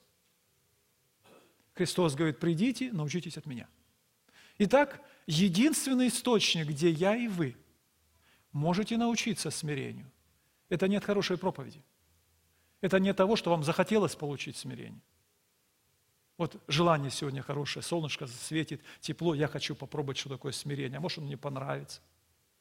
Христос говорит, придите, научитесь от меня. Итак, единственный источник, где я и вы можете научиться смирению, это не от хорошей проповеди. Это не от того, что вам захотелось получить смирение. Вот желание сегодня хорошее, солнышко светит, тепло, я хочу попробовать, что такое смирение. А может, оно мне понравится.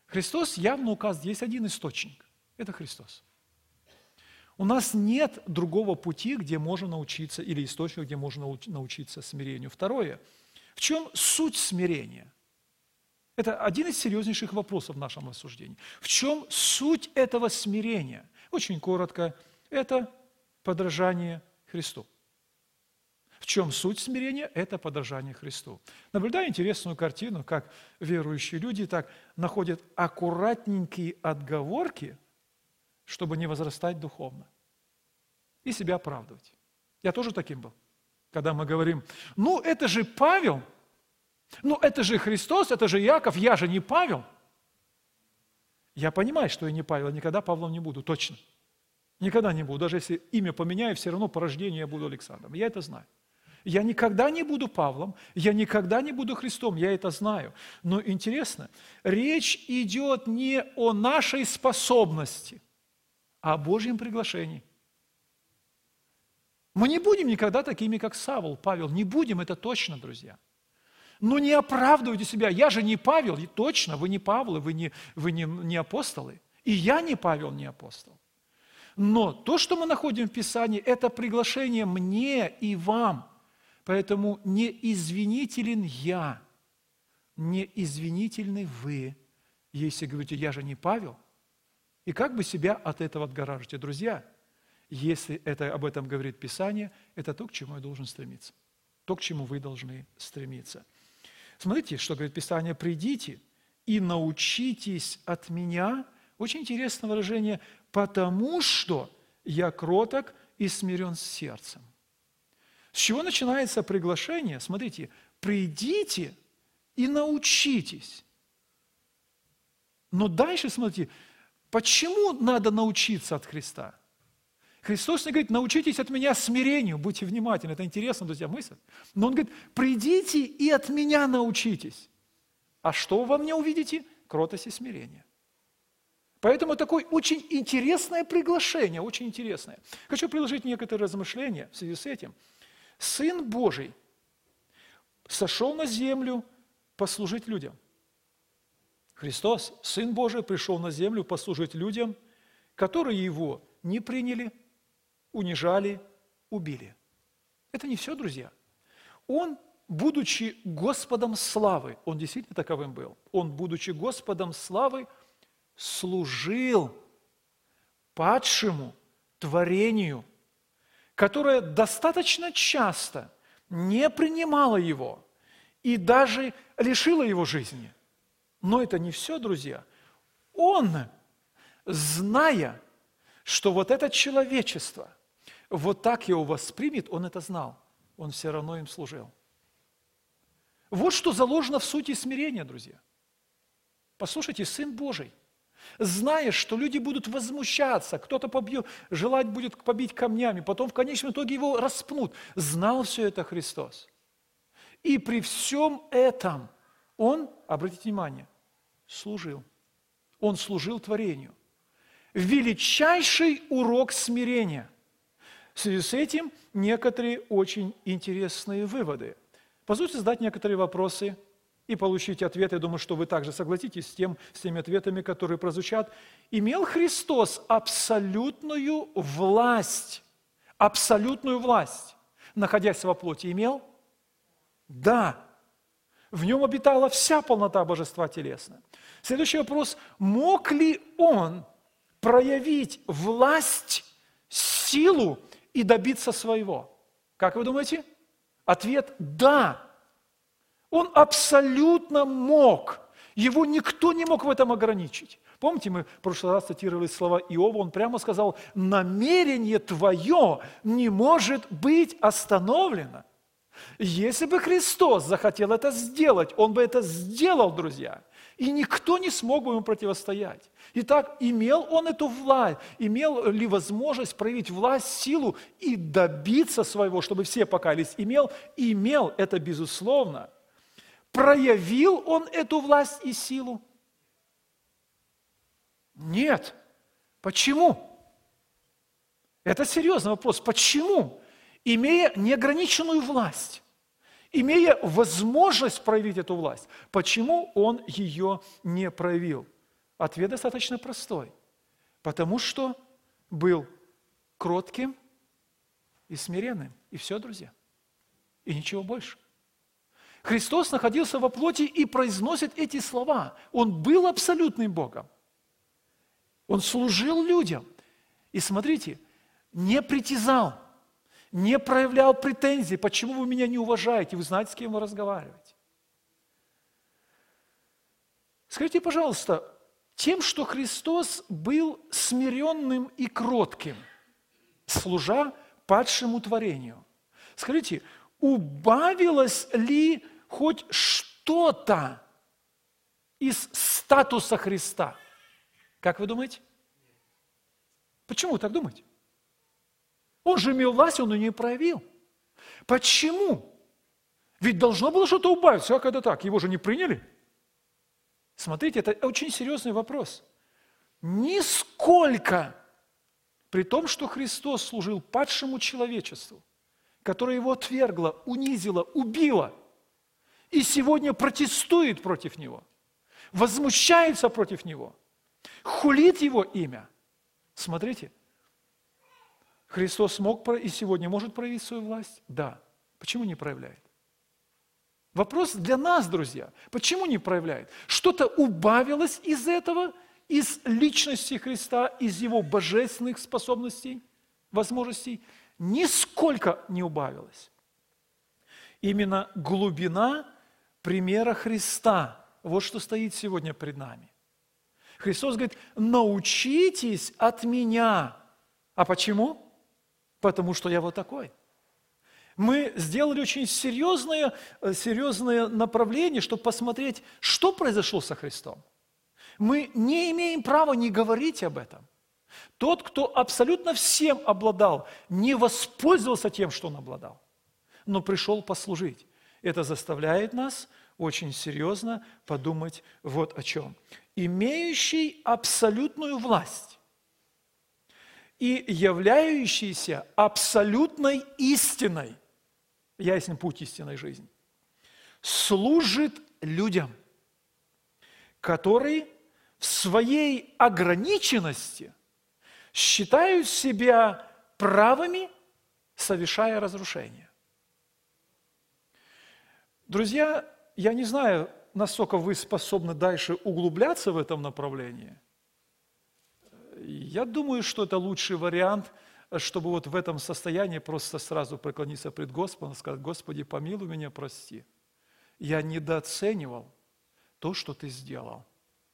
Христос явно указывает, есть один источник – это Христос. У нас нет другого пути, где можно научиться, или источника, где можно научиться смирению. Второе. В чем суть смирения? Это один из серьезнейших вопросов в нашем рассуждении. В чем суть этого смирения? Очень коротко. Это подражание Христу. В чем суть смирения? Это подражание Христу. Наблюдаю интересную картину, как верующие люди так находят аккуратненькие отговорки, чтобы не возрастать духовно и себя оправдывать. Я тоже таким был. Когда мы говорим, ну это же Павел, ну это же Христос, это же Иаков, я же не Павел. Я понимаю, что я не Павел, никогда Павлом не буду, точно. Никогда не буду. Даже если имя поменяю, все равно по рождению я буду Александром. Я это знаю. Я никогда не буду Павлом, я никогда не буду Христом, я это знаю. Но интересно, речь идет не о нашей способности, а о Божьем приглашении. Мы не будем никогда такими, как Савл, Павел. Не будем, это точно, друзья. Но не оправдывайте себя. Я же не Павел, и точно, вы не Павлы, вы не, вы не, не апостолы. И я не Павел, не апостол. Но то, что мы находим в Писании, это приглашение мне и вам. Поэтому не извинителен я, не извинительны вы, если говорите, я же не Павел. И как бы себя от этого отгораживаете, друзья? Если это, об этом говорит Писание, это то, к чему я должен стремиться. То, к чему вы должны стремиться. Смотрите, что говорит Писание. «Придите и научитесь от меня». Очень интересное выражение. «Потому что я кроток и смирен с сердцем». С чего начинается приглашение? Смотрите. «Придите и научитесь». Но дальше, смотрите, почему надо научиться от Христа? Христос не говорит, научитесь от меня смирению, будьте внимательны. Это интересно, друзья, мысль. Но Он говорит, придите и от меня научитесь. А что вы во мне увидите? Кротость и смирение. Поэтому такое очень интересное приглашение, очень интересное. Хочу предложить некоторые размышления в связи с этим. Сын Божий сошел на землю послужить людям. Христос, Сын Божий, пришел на землю послужить людям, которые Его не приняли, унижали, убили. Это не все, друзья. Он, будучи Господом славы, Он действительно таковым был, Он, будучи Господом славы, служил падшему творению, которое достаточно часто не принимало Его и даже лишило Его жизни. Но это не все, друзья. Он, зная, что вот это человечество вот так его воспримет, он это знал. Он все равно им служил. Вот что заложено в сути смирения, друзья. Послушайте, Сын Божий, зная, что люди будут возмущаться, кто-то побьет, желать будет побить камнями, потом в конечном итоге его распнут, знал все это Христос. И при всем этом он, обратите внимание, служил. Он служил творению. Величайший урок смирения. В связи с этим некоторые очень интересные выводы. Позвольте задать некоторые вопросы и получить ответы. Я думаю, что вы также согласитесь с, тем, с теми ответами, которые прозвучат. Имел Христос абсолютную власть? Абсолютную власть, находясь во плоти, имел? Да. В нем обитала вся полнота божества телесная. Следующий вопрос. Мог ли он проявить власть, силу и добиться своего? Как вы думаете? Ответ – да. Он абсолютно мог. Его никто не мог в этом ограничить. Помните, мы в прошлый раз цитировали слова Иова, он прямо сказал, намерение твое не может быть остановлено. Если бы Христос захотел это сделать, Он бы это сделал, друзья. И никто не смог бы ему противостоять. Итак, имел он эту власть, имел ли возможность проявить власть, силу и добиться своего, чтобы все покаялись? Имел? Имел, это безусловно. Проявил он эту власть и силу? Нет. Почему? Это серьезный вопрос. Почему? Имея неограниченную власть, имея возможность проявить эту власть, почему он ее не проявил? Ответ достаточно простой. Потому что был кротким и смиренным. И все, друзья. И ничего больше. Христос находился во плоти и произносит эти слова. Он был абсолютным Богом. Он служил людям. И смотрите, не притязал, не проявлял претензий. Почему вы меня не уважаете? Вы знаете, с кем вы разговариваете. Скажите, пожалуйста, тем, что Христос был смиренным и кротким, служа падшему творению, скажите, убавилось ли хоть что-то из статуса Христа? Как вы думаете? Почему вы так думаете? Он же имел власть, он ее не проявил. Почему? Ведь должно было что-то убавиться, как это так? Его же не приняли? Смотрите, это очень серьезный вопрос. Нисколько, при том, что Христос служил падшему человечеству, которое его отвергло, унизило, убило, и сегодня протестует против него, возмущается против него, хулит его имя. Смотрите, Христос мог и сегодня может проявить свою власть? Да. Почему не проявляет? Вопрос для нас, друзья. Почему не проявляет? Что-то убавилось из этого, из личности Христа, из Его божественных способностей, возможностей? Нисколько не убавилось. Именно глубина примера Христа, вот что стоит сегодня пред нами. Христос говорит, научитесь от меня. А почему? Потому что я вот такой. Мы сделали очень серьезное, серьезное направление, чтобы посмотреть, что произошло со Христом. Мы не имеем права не говорить об этом. Тот, кто абсолютно всем обладал, не воспользовался тем, что он обладал, но пришел послужить. Это заставляет нас очень серьезно подумать вот о чем. Имеющий абсолютную власть и являющийся абсолютной истиной, ясен путь истинной жизни, служит людям, которые в своей ограниченности считают себя правыми, совершая разрушение. Друзья, я не знаю, насколько вы способны дальше углубляться в этом направлении. Я думаю, что это лучший вариант, чтобы вот в этом состоянии просто сразу преклониться пред Господом и сказать: Господи, помилуй меня, прости. Я недооценивал то, что Ты сделал.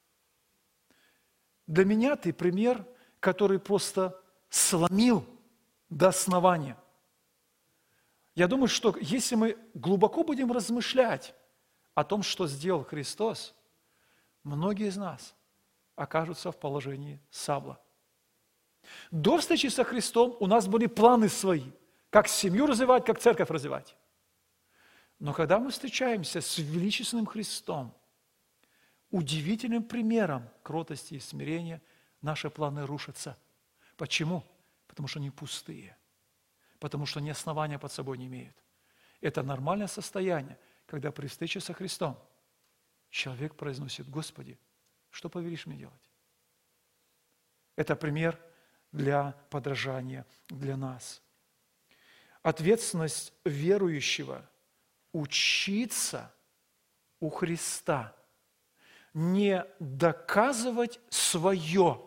Для меня Ты пример, который просто сломил до основания. Я думаю, что если мы глубоко будем размышлять о том, что сделал Христос, многие из нас окажутся в положении Савла. До встречи со Христом у нас были планы свои, как семью развивать, как церковь развивать. Но когда мы встречаемся с величественным Христом, удивительным примером кротости и смирения, наши планы рушатся. Почему? Потому что они пустые. Потому что ни основания под собой не имеют. Это нормальное состояние, когда при встрече со Христом человек произносит: Господи, что повелишь мне делать? Это пример для подражания для нас. Ответственность верующего – учиться у Христа, не доказывать свое,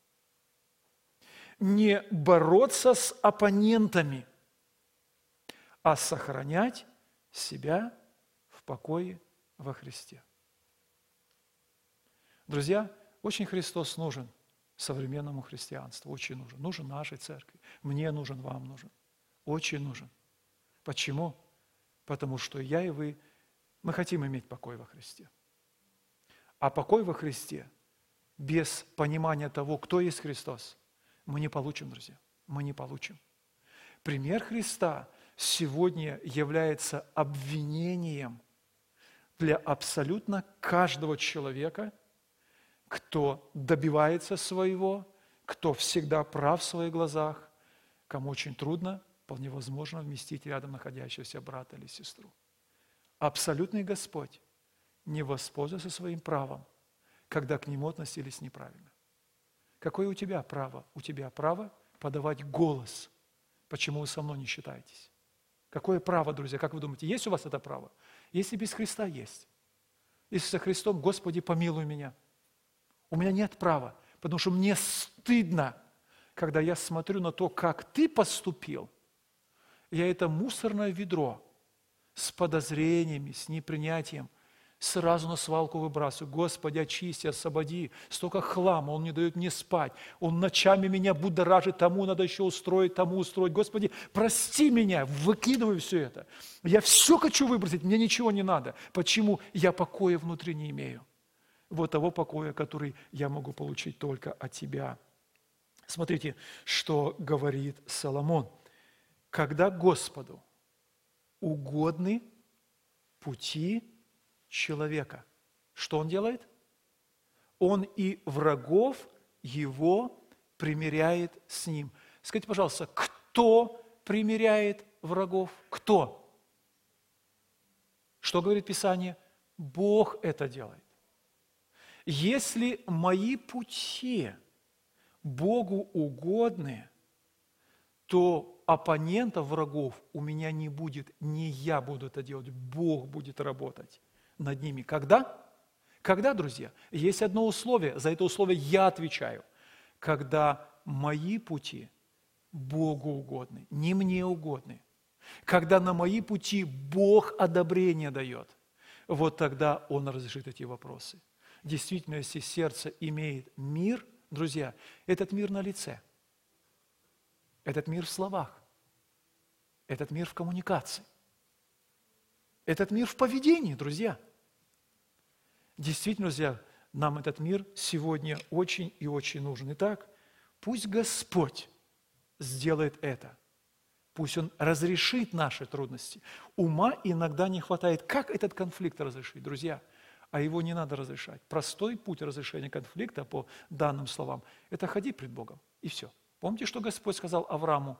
не бороться с оппонентами, а сохранять себя в покое во Христе. Друзья, очень Христос нужен современному христианству, очень нужен. Нужен нашей церкви, мне нужен, вам нужен, очень нужен. Почему? Потому что я и вы, мы хотим иметь покой во Христе. А покой во Христе без понимания того, кто есть Христос, мы не получим, друзья, мы не получим. Пример Христа сегодня является обвинением для абсолютно каждого человека, кто добивается своего, кто всегда прав в своих глазах, кому очень трудно, вполне возможно, вместить рядом находящегося брата или сестру. Абсолютный Господь не воспользовался своим правом, когда к нему относились неправильно. Какое у тебя право? У тебя право подавать голос. Почему вы со мной не считаетесь? Какое право, друзья? Как вы думаете, есть у вас это право? Если без Христа есть. Если со Христом, Господи, помилуй меня. У меня нет права, потому что мне стыдно, когда я смотрю на то, как ты поступил. Я это мусорное ведро с подозрениями, с непринятием сразу на свалку выбрасываю. Господи, очисти, освободи. Столько хлама, Он не дает мне спать. Он ночами меня будоражит, тому надо еще устроить, тому устроить. Господи, прости меня, выкидываю все это. Я все хочу выбросить, мне ничего не надо. Почему? Я покоя внутри не имею. Вот того покоя, который я могу получить только от Тебя. Смотрите, что говорит Соломон. Когда Господу угодны пути человека, что Он делает? Он и врагов его примиряет с ним. Скажите, пожалуйста, кто примиряет врагов? Кто? Что говорит Писание? Бог это делает. Если мои пути Богу угодны, то оппонентов, врагов у меня не будет, не я буду это делать, Бог будет работать над ними. Когда? Когда, друзья? Есть одно условие, за это условие я отвечаю. Когда мои пути Богу угодны, не мне угодны. Когда на мои пути Бог одобрение дает, вот тогда Он разрешит эти вопросы. Действительно, если сердце имеет мир, друзья, этот мир на лице, этот мир в словах, этот мир в коммуникации, этот мир в поведении, друзья. Действительно, друзья, нам этот мир сегодня очень и очень нужен. Итак, пусть Господь сделает это. Пусть Он разрешит наши трудности. Ума иногда не хватает. Как этот конфликт разрешить, друзья? А его не надо разрешать. Простой путь разрешения конфликта, по данным словам, это ходи пред Богом, и все. Помните, что Господь сказал Аврааму?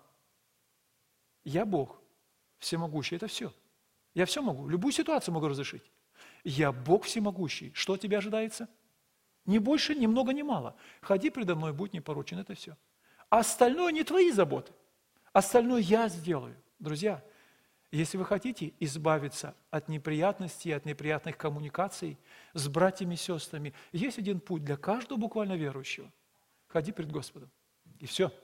Я Бог, всемогущий, это все. Я все могу, любую ситуацию могу разрешить. Я Бог всемогущий. Что от тебя ожидается? Ни больше, ни много, ни мало. Ходи предо мной, будь непорочен, это все. А остальное не твои заботы. Остальное я сделаю. Друзья, если вы хотите избавиться от неприятностей, от неприятных коммуникаций с братьями и сестрами, есть один путь для каждого буквально верующего. Ходи пред Господом. И все.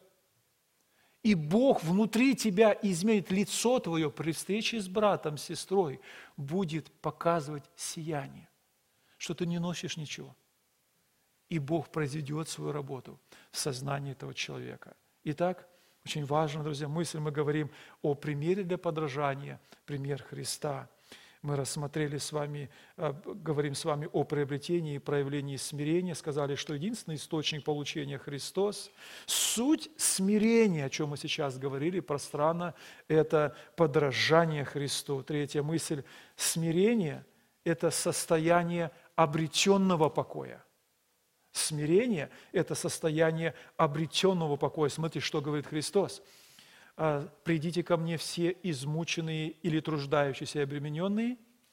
И Бог внутри тебя изменит лицо твое при встрече с братом, с сестрой, будет показывать сияние, что ты не носишь ничего. И Бог произведет свою работу в сознании этого человека. Итак, очень важно, друзья, мысль, мы говорим о примере для подражания, пример Христа. Мы рассмотрели с вами, говорим с вами о приобретении и проявлении смирения, сказали, что единственный источник получения Христос. Суть смирения, о чем мы сейчас говорили пространно, это подражание Христу. Третья мысль, смирение – это состояние обретенного покоя. Смирение – это состояние обретенного покоя. Смотрите, что говорит Христос. «Придите ко мне все измученные или труждающиеся и обремененные,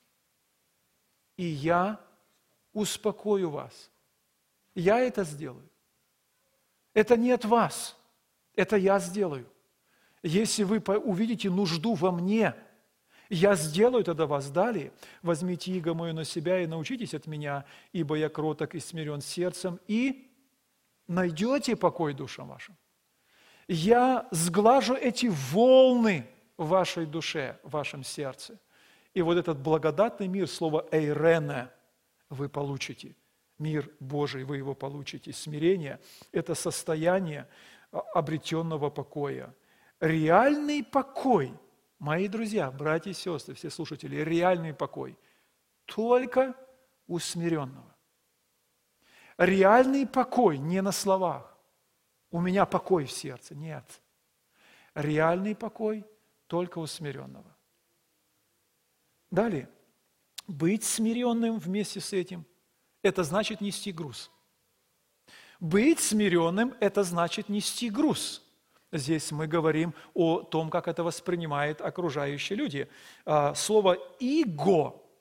и я успокою вас». Я это сделаю. Это не от вас, это я сделаю. Если вы увидите нужду во мне, я сделаю тогда вас. Далее, возьмите иго мое на себя и научитесь от меня, ибо я кроток и смирен сердцем, и найдете покой душам вашим. Я сглажу эти волны в вашей душе, в вашем сердце. И вот этот благодатный мир, слово «эйрене», вы получите. Мир Божий, вы его получите. Смирение – это состояние обретенного покоя. Реальный покой, мои друзья, братья и сестры, все слушатели, реальный покой только у смиренного. Реальный покой не на словах. У меня покой в сердце. Нет. Реальный покой только у смиренного. Далее. Быть смиренным вместе с этим – это значит нести груз. Быть смиренным – это значит нести груз. Здесь мы говорим о том, как это воспринимают окружающие люди. Слово «иго»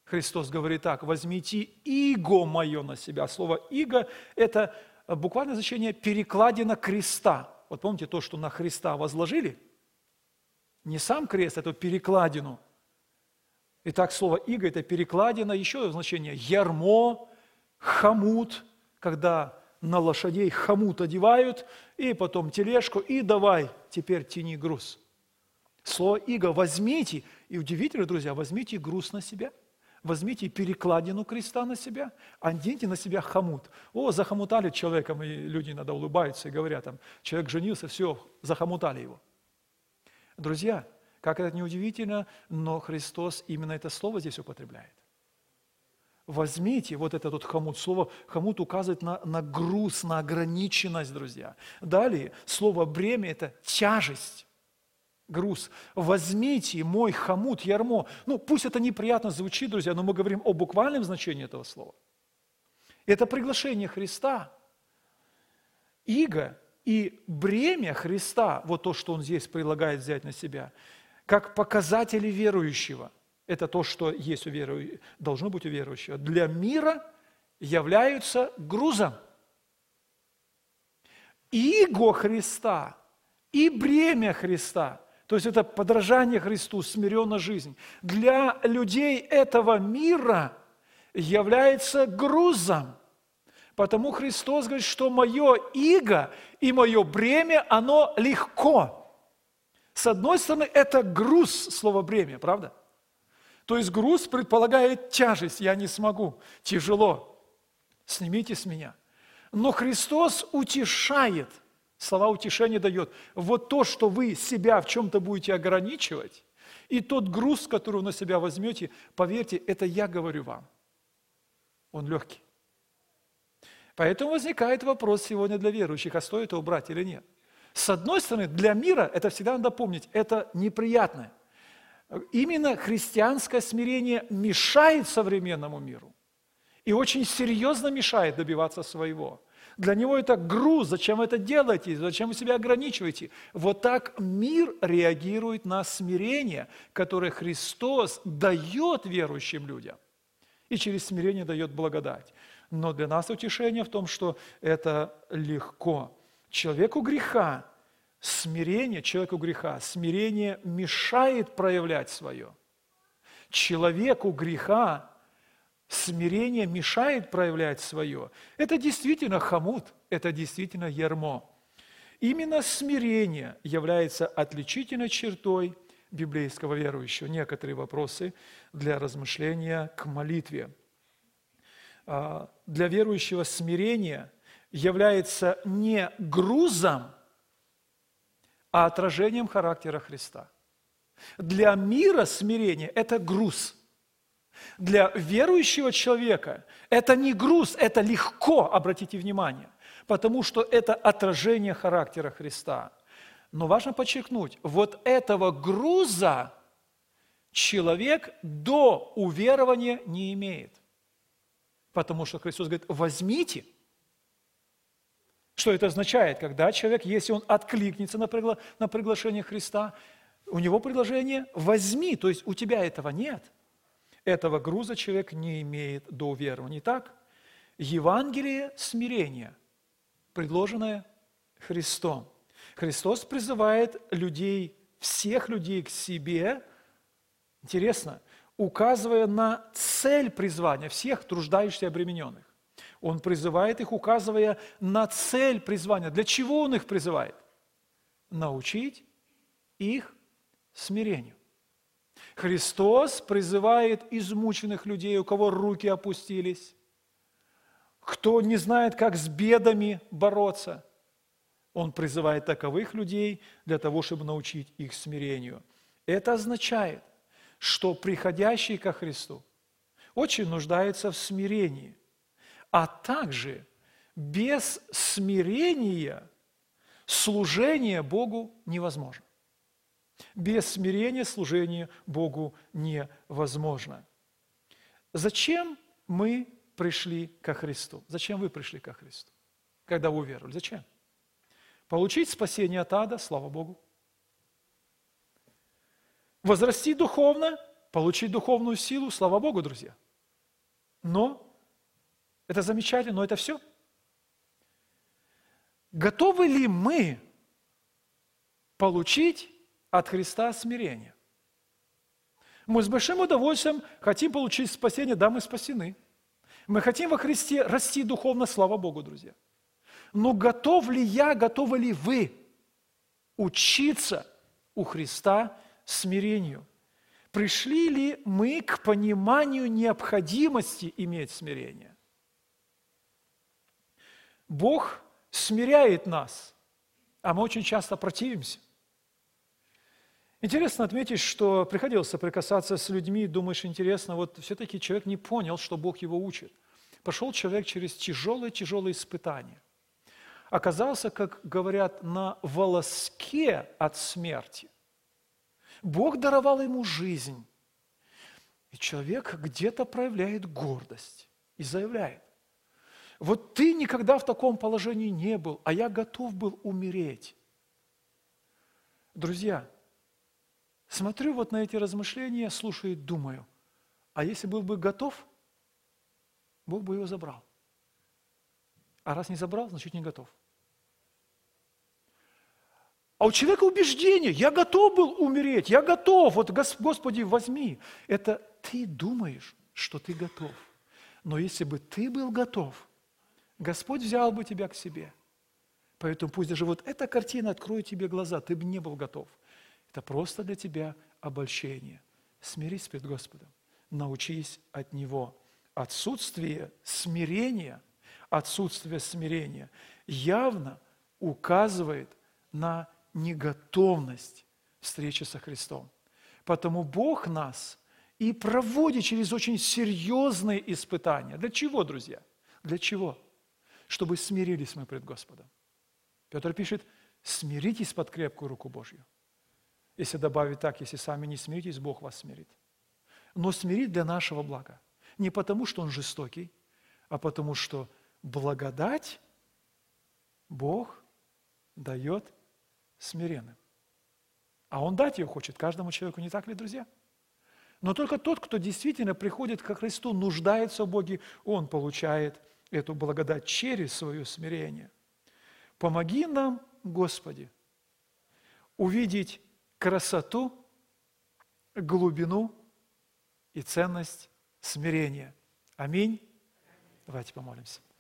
Христос говорит так: возьмите иго мое на себя. Слово иго – это буквальное значение перекладина креста. Вот помните то, что на Христа возложили? Не сам крест, это перекладину. Итак, слово иго – это перекладина, еще значение ярмо, хомут, когда на лошадей хомут одевают, и потом тележку, и давай, теперь тяни груз. Слово иго возьмите, и удивительно, друзья, возьмите груз на себя. Возьмите перекладину креста на себя, оденьте на себя хомут. О, захомутали человеком, и люди иногда улыбаются и говорят, там, человек женился, все, захомутали его. Друзья, как это неудивительно, но Христос именно это слово здесь употребляет. Возьмите вот этот вот хомут. Слово хомут указывает на, на груз, на ограниченность, друзья. Далее, слово бремя – это тяжесть. Груз. Возьмите мой хомут, ярмо. Ну, пусть это неприятно звучит, друзья, но мы говорим о буквальном значении этого слова. Это приглашение Христа. Иго и бремя Христа, вот то, что Он здесь предлагает взять на себя, как показатели верующего, это то, что есть у верующего, должно быть у верующего, для мира являются грузом. Иго Христа и бремя Христа, то есть это подражание Христу, смиренная жизнь, для людей этого мира является грузом. Потому Христос говорит, что мое иго и мое бремя, оно легко. С одной стороны, это груз, слово бремя, правда? То есть груз предполагает тяжесть, я не смогу, тяжело, снимите с меня. Но Христос утешает. Слова утешения дает. Вот то, что вы себя в чем-то будете ограничивать, и тот груз, который вы на себя возьмете, поверьте, это я говорю вам. Он легкий. Поэтому возникает вопрос сегодня для верующих, а стоит его брать или нет. С одной стороны, для мира, это всегда надо помнить, это неприятно. Именно христианское смирение мешает современному миру. И очень серьезно мешает добиваться своего. Для него это груз, зачем вы это делаете, зачем вы себя ограничиваете. Вот так мир реагирует на смирение, которое Христос дает верующим людям. И через смирение дает благодать. Но для нас утешение в том, что это легко. Человеку греха смирение, человеку греха смирение мешает проявлять свое. Человеку греха смирение мешает проявлять свое. Это действительно хомут, это действительно ярмо. Именно смирение является отличительной чертой библейского верующего. Некоторые вопросы для размышления к молитве. Для верующего смирение является не грузом, а отражением характера Христа. Для мира смирение – это груз. Для верующего человека это не груз, это легко, обратите внимание, потому что это отражение характера Христа. Но важно подчеркнуть, вот этого груза человек до уверования не имеет. Потому что Христос говорит, возьмите. Что это означает? Когда человек, если он откликнется на, пригла... на приглашение Христа, у него предложение возьми, то есть у тебя этого нет. Этого груза человек не имеет до уверования. Итак, Евангелие смирения, предложенное Христом. Христос призывает людей, всех людей к себе, интересно, указывая на цель призвания всех труждающихся и обремененных. Он призывает их, указывая на цель призвания. Для чего Он их призывает? Научить их смирению. Христос призывает измученных людей, у кого руки опустились, кто не знает, как с бедами бороться. Он призывает таковых людей для того, чтобы научить их смирению. Это означает, что приходящий ко Христу очень нуждается в смирении, а также без смирения служение Богу невозможно. Без смирения служение Богу невозможно. Зачем мы пришли ко Христу? Зачем вы пришли ко Христу, когда вы уверовали? Зачем? Получить спасение от ада, слава Богу. Возрасти духовно, получить духовную силу, слава Богу, друзья. Но это замечательно, но это все. Готовы ли мы получить от Христа смирение? Мы с большим удовольствием хотим получить спасение, да, мы спасены. Мы хотим во Христе расти духовно, слава Богу, друзья. Но готов ли я, готовы ли вы учиться у Христа смирению? Пришли ли мы к пониманию необходимости иметь смирение? Бог смиряет нас, а мы очень часто противимся. Интересно отметить, что приходилось соприкасаться с людьми, думаешь, интересно, вот все-таки человек не понял, что Бог его учит. Пошел человек через тяжелые-тяжелые испытания. Оказался, как говорят, на волоске от смерти. Бог даровал ему жизнь. И человек где-то проявляет гордость и заявляет: вот ты никогда в таком положении не был, а я готов был умереть. Друзья, смотрю вот на эти размышления, слушаю и думаю, а если был бы готов, Бог бы его забрал. А раз не забрал, значит не готов. А у человека убеждение: я готов был умереть, я готов, вот Господи, возьми. Это ты думаешь, что ты готов. Но если бы ты был готов, Господь взял бы тебя к себе. Поэтому пусть даже вот эта картина откроет тебе глаза, ты бы не был готов. Это просто для тебя обольщение. Смирись перед Господом, научись от Него. Отсутствие смирения, отсутствие смирения явно указывает на неготовность встречи со Христом. Потому Бог нас и проводит через очень серьезные испытания. Для чего, друзья? Для чего? Чтобы смирились мы пред Господом. Петр пишет: смиритесь под крепкую руку Божью. Если добавить так, если сами не смиритесь, Бог вас смирит. Но смирит для нашего блага. Не потому, что Он жестокий, а потому, что благодать Бог дает смиренным. А Он дать ее хочет каждому человеку, не так ли, друзья? Но только тот, кто действительно приходит ко Христу, нуждается в Боге, он получает эту благодать через свое смирение. Помоги нам, Господи, увидеть красоту, глубину и ценность смирения. Аминь. Давайте помолимся.